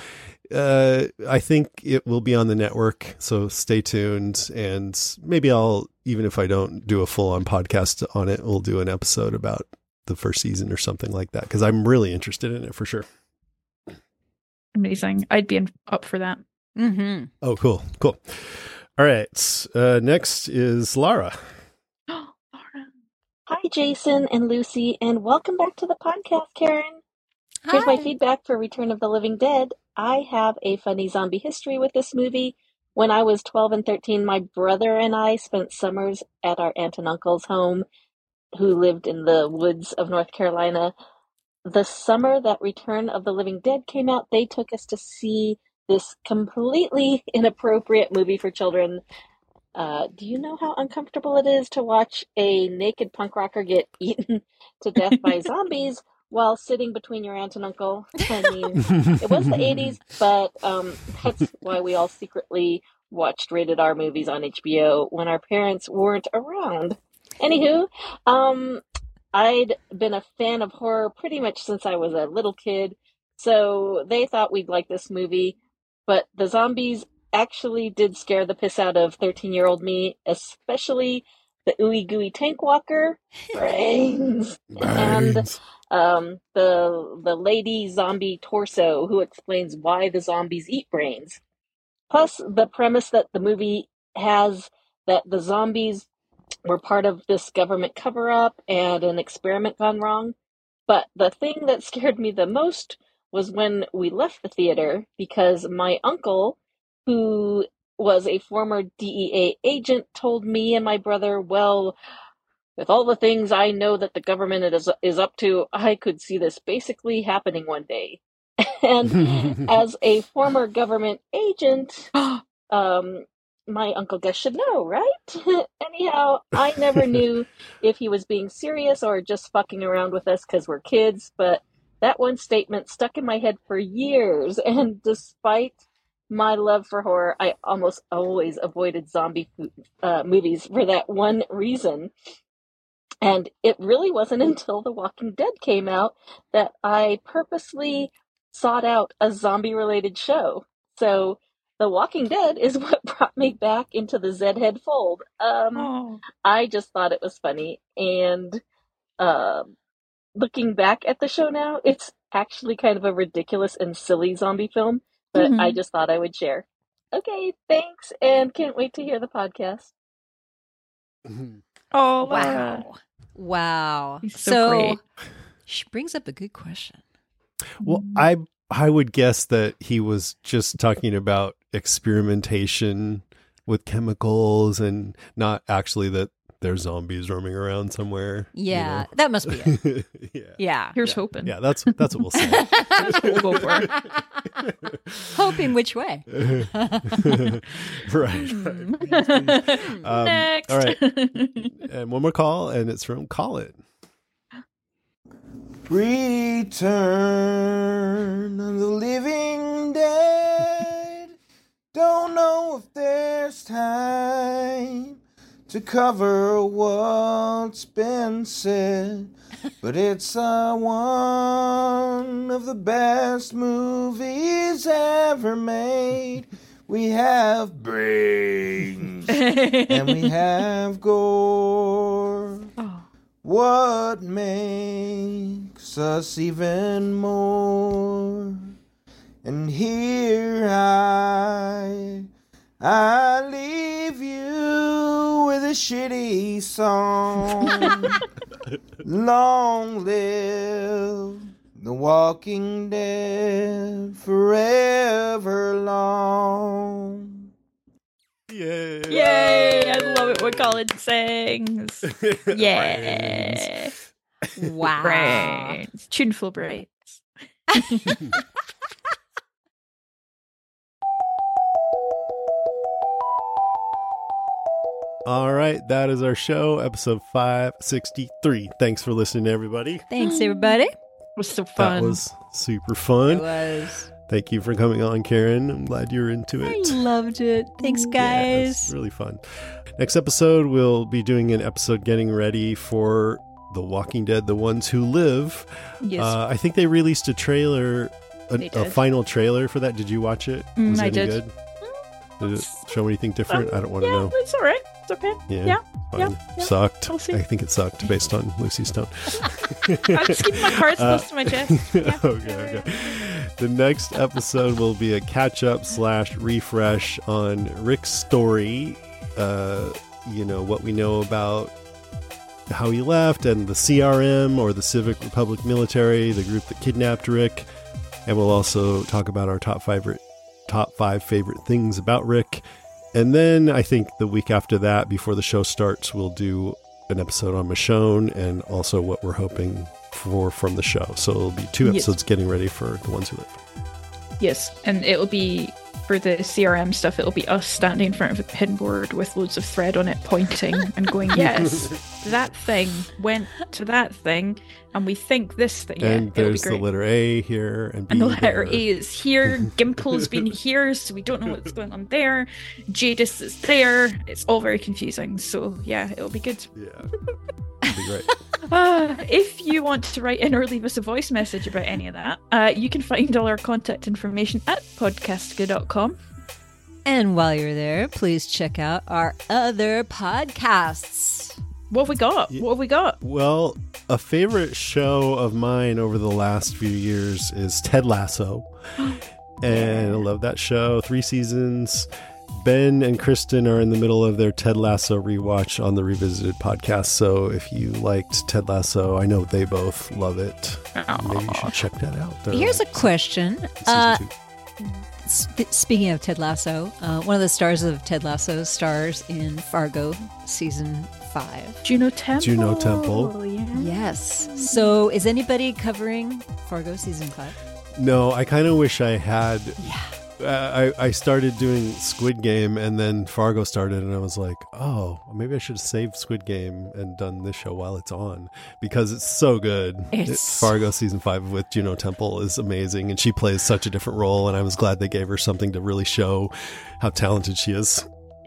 I think it will be on the network. So stay tuned, and maybe I'll, even if I don't do a full-on podcast on it, we'll do an episode about the first season or something like that, because I'm really interested in it for sure. Amazing. I'd be up for that. Mm-hmm. Oh, cool. All right. Next is Lara. Laura. Hi, Jason and Lucy, and welcome back to the podcast, Karen. Here's my feedback for Return of the Living Dead. I have a funny zombie history with this movie. When I was 12 and 13, my brother and I spent summers at our aunt and uncle's home, who lived in the woods of North Carolina. The summer that Return of the Living Dead came out, they took us to see this completely inappropriate movie for children. Do you know how uncomfortable it is to watch a naked punk rocker get eaten to death by zombies while sitting between your aunt and uncle? I mean, it was the 80s, but that's why we all secretly watched rated R movies on HBO when our parents weren't around. Anywho, I'd been a fan of horror pretty much since I was a little kid, so they thought we'd like this movie, but the zombies actually did scare the piss out of 13-year-old me, especially the ooey gooey tank walker. Brains. And the lady zombie torso who explains why the zombies eat brains. Plus the premise that the movie has that the zombies were part of this government cover-up and an experiment gone wrong. But the thing that scared me the most was when we left the theater, because my uncle, who was a former DEA agent, told me and my brother, well, with all the things I know that the government is up to, I could see this basically happening one day. And as a former government agent, my Uncle Gus should know, right? Anyhow, I never knew if he was being serious or just fucking around with us because we're kids, but that one statement stuck in my head for years, and despite my love for horror, I almost always avoided zombie movies for that one reason. And it really wasn't until The Walking Dead came out that I purposely sought out a zombie-related show. So The Walking Dead is what brought me back into the Zedhead fold. I just thought it was funny, and looking back at the show now, it's actually kind of a ridiculous and silly zombie film, but I just thought I would share. Okay, thanks, and can't wait to hear the podcast. Oh, wow. He's so great. She brings up a good question. Well, I would guess that he was just talking about experimentation with chemicals and not actually that there's zombies roaming around somewhere. Yeah, you know? That must be it. Yeah. Here's hoping. Yeah, that's what we'll say. That's what we'll go for. Hoping which way? Right. Next. All right. And one more call, and it's from Call It. Return of the Living Dead. Don't know if there's time to cover what's been said, but it's one of the best movies ever made. We have brains and we have gore. What makes us even more? And here I leave you with a shitty song. Long live The Walking Dead, forever long. Yay! Yay! I love it when Colin sings. Yeah. Wow. Brains. Tuneful brains. All right, that is our show, episode 563. Thanks for listening, everybody. Thanks, everybody. It was so fun. That was super fun. It was. Thank you for coming on, Karen. I'm glad you're into it. I loved it. Thanks, guys. Yeah, it's really fun. Next episode, we'll be doing an episode getting ready for The Walking Dead, The Ones Who Live. Yes. I think they released a trailer, a final trailer for that. Did you watch it? Was it I any did. good? Did it show anything different? I don't want to know. It's all right. It's okay. Yeah. Fine. Sucked. We'll see. I think it sucked based on Lucy's tone. I'm just keeping my cards close to my chest. Yeah. Okay. The next episode will be a catch-up / refresh on Rick's story. What we know about how he left and the CRM, or the Civic Republic Military, the group that kidnapped Rick. And we'll also talk about our top 5 favorite things about Rick. And then I think the week after that, before the show starts, we'll do an episode on Michonne and also what we're hoping for from the show. So it'll be 2 episodes getting ready for The Ones Who Live. Yes, and it'll be for the CRM stuff, it'll be us standing in front of a pinboard with loads of thread on it, pointing and going, yes, that thing went to that thing, and we think this thing. And yeah, there's the letter A here, and B and the letter there. A is here. Gimple's been here, so we don't know what's going on there. Jadis is there. It's all very confusing. So yeah, it'll be good. Yeah, it'll be great. If you want to write in or leave us a voice message about any of that, you can find all our contact information at podcastica.com. And while you're there, please check out our other podcasts. What have we got? What have we got? Well, a favorite show of mine over the last few years is Ted Lasso. And I love that show. 3 seasons. Ben and Kristen are in the middle of their Ted Lasso rewatch on the Revisited podcast. So if you liked Ted Lasso, I know they both love it. Maybe you should check that out. Here's a question. Season 2. Speaking of Ted Lasso, one of the stars of Ted Lasso stars in Fargo season 5. Juno Temple. Juno Temple. Yeah. Yes. So is anybody covering Fargo season 5? No, I kind of wish I had. Yeah. I started doing Squid Game, and then Fargo started, and I was like, oh, maybe I should have saved Squid Game and done this show while it's on, because it's so good. Fargo season 5 with Juno Temple is amazing, and she plays such a different role, and I was glad they gave her something to really show how talented she is.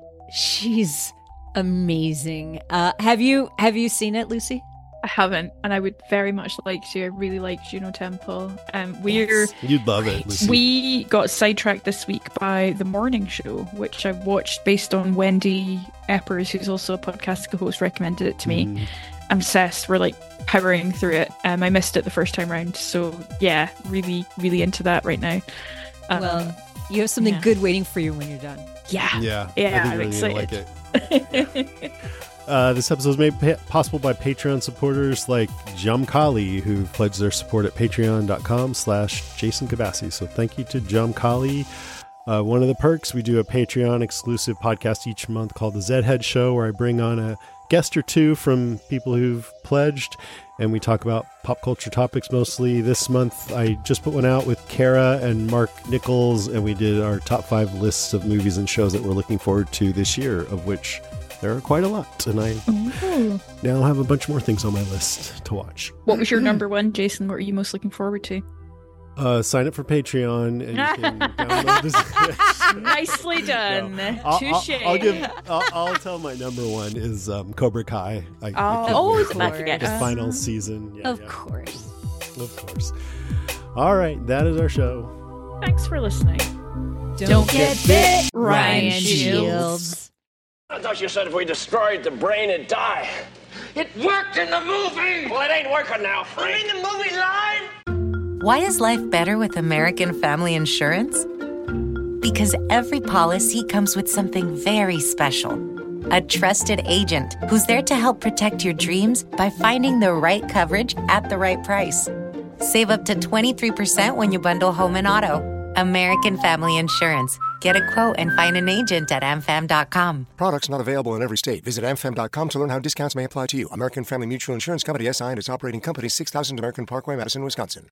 She's amazing. Have you seen it, Lucy? I haven't, and I would very much like to. I really like Juno Temple. You'd love it, Lucy. We got sidetracked this week by The Morning Show, which I watched based on Wendy Eppers, who's also a podcast host, recommended it to me. I'm obsessed. We're like powering through it. I missed it the first time round, so yeah, really, really into that right now. Well, you have something good waiting for you when you're done. Yeah, I I'm think you're really excited. gonna like it. This episode was made possible by Patreon supporters like Jum Kali, who pledged their support at patreon.com/Jason Kabassi. So thank you to Jum Kali. One of the perks, we do a Patreon exclusive podcast each month called The Zedhead Show, where I bring on a guest or two from people who've pledged, and we talk about pop culture topics mostly. This month, I just put one out with Kara and Mark Nichols, and we did our top 5 lists of movies and shows that we're looking forward to this year, of which there are quite a lot, and I now have a bunch more things on my list to watch. What was your number one, Jason? What are you most looking forward to? Sign up for Patreon, and you can download this. Nicely done. Touche. I'll tell my number one is Cobra Kai. Is it back again? The final season. Of course. All right, that is our show. Thanks for listening. Don't get bit, Ryan Shields. I thought you said if we destroyed the brain, it'd die. It worked in the movie! Well, it ain't working now, Frank. You mean the movie lied? Why is life better with American Family Insurance? Because every policy comes with something very special. A trusted agent who's there to help protect your dreams by finding the right coverage at the right price. Save up to 23% when you bundle home and auto. American Family Insurance. Get a quote and find an agent at amfam.com. Products not available in every state. Visit amfam.com to learn how discounts may apply to you. American Family Mutual Insurance Company, SI, and its operating company, 6000 American Parkway, Madison, Wisconsin.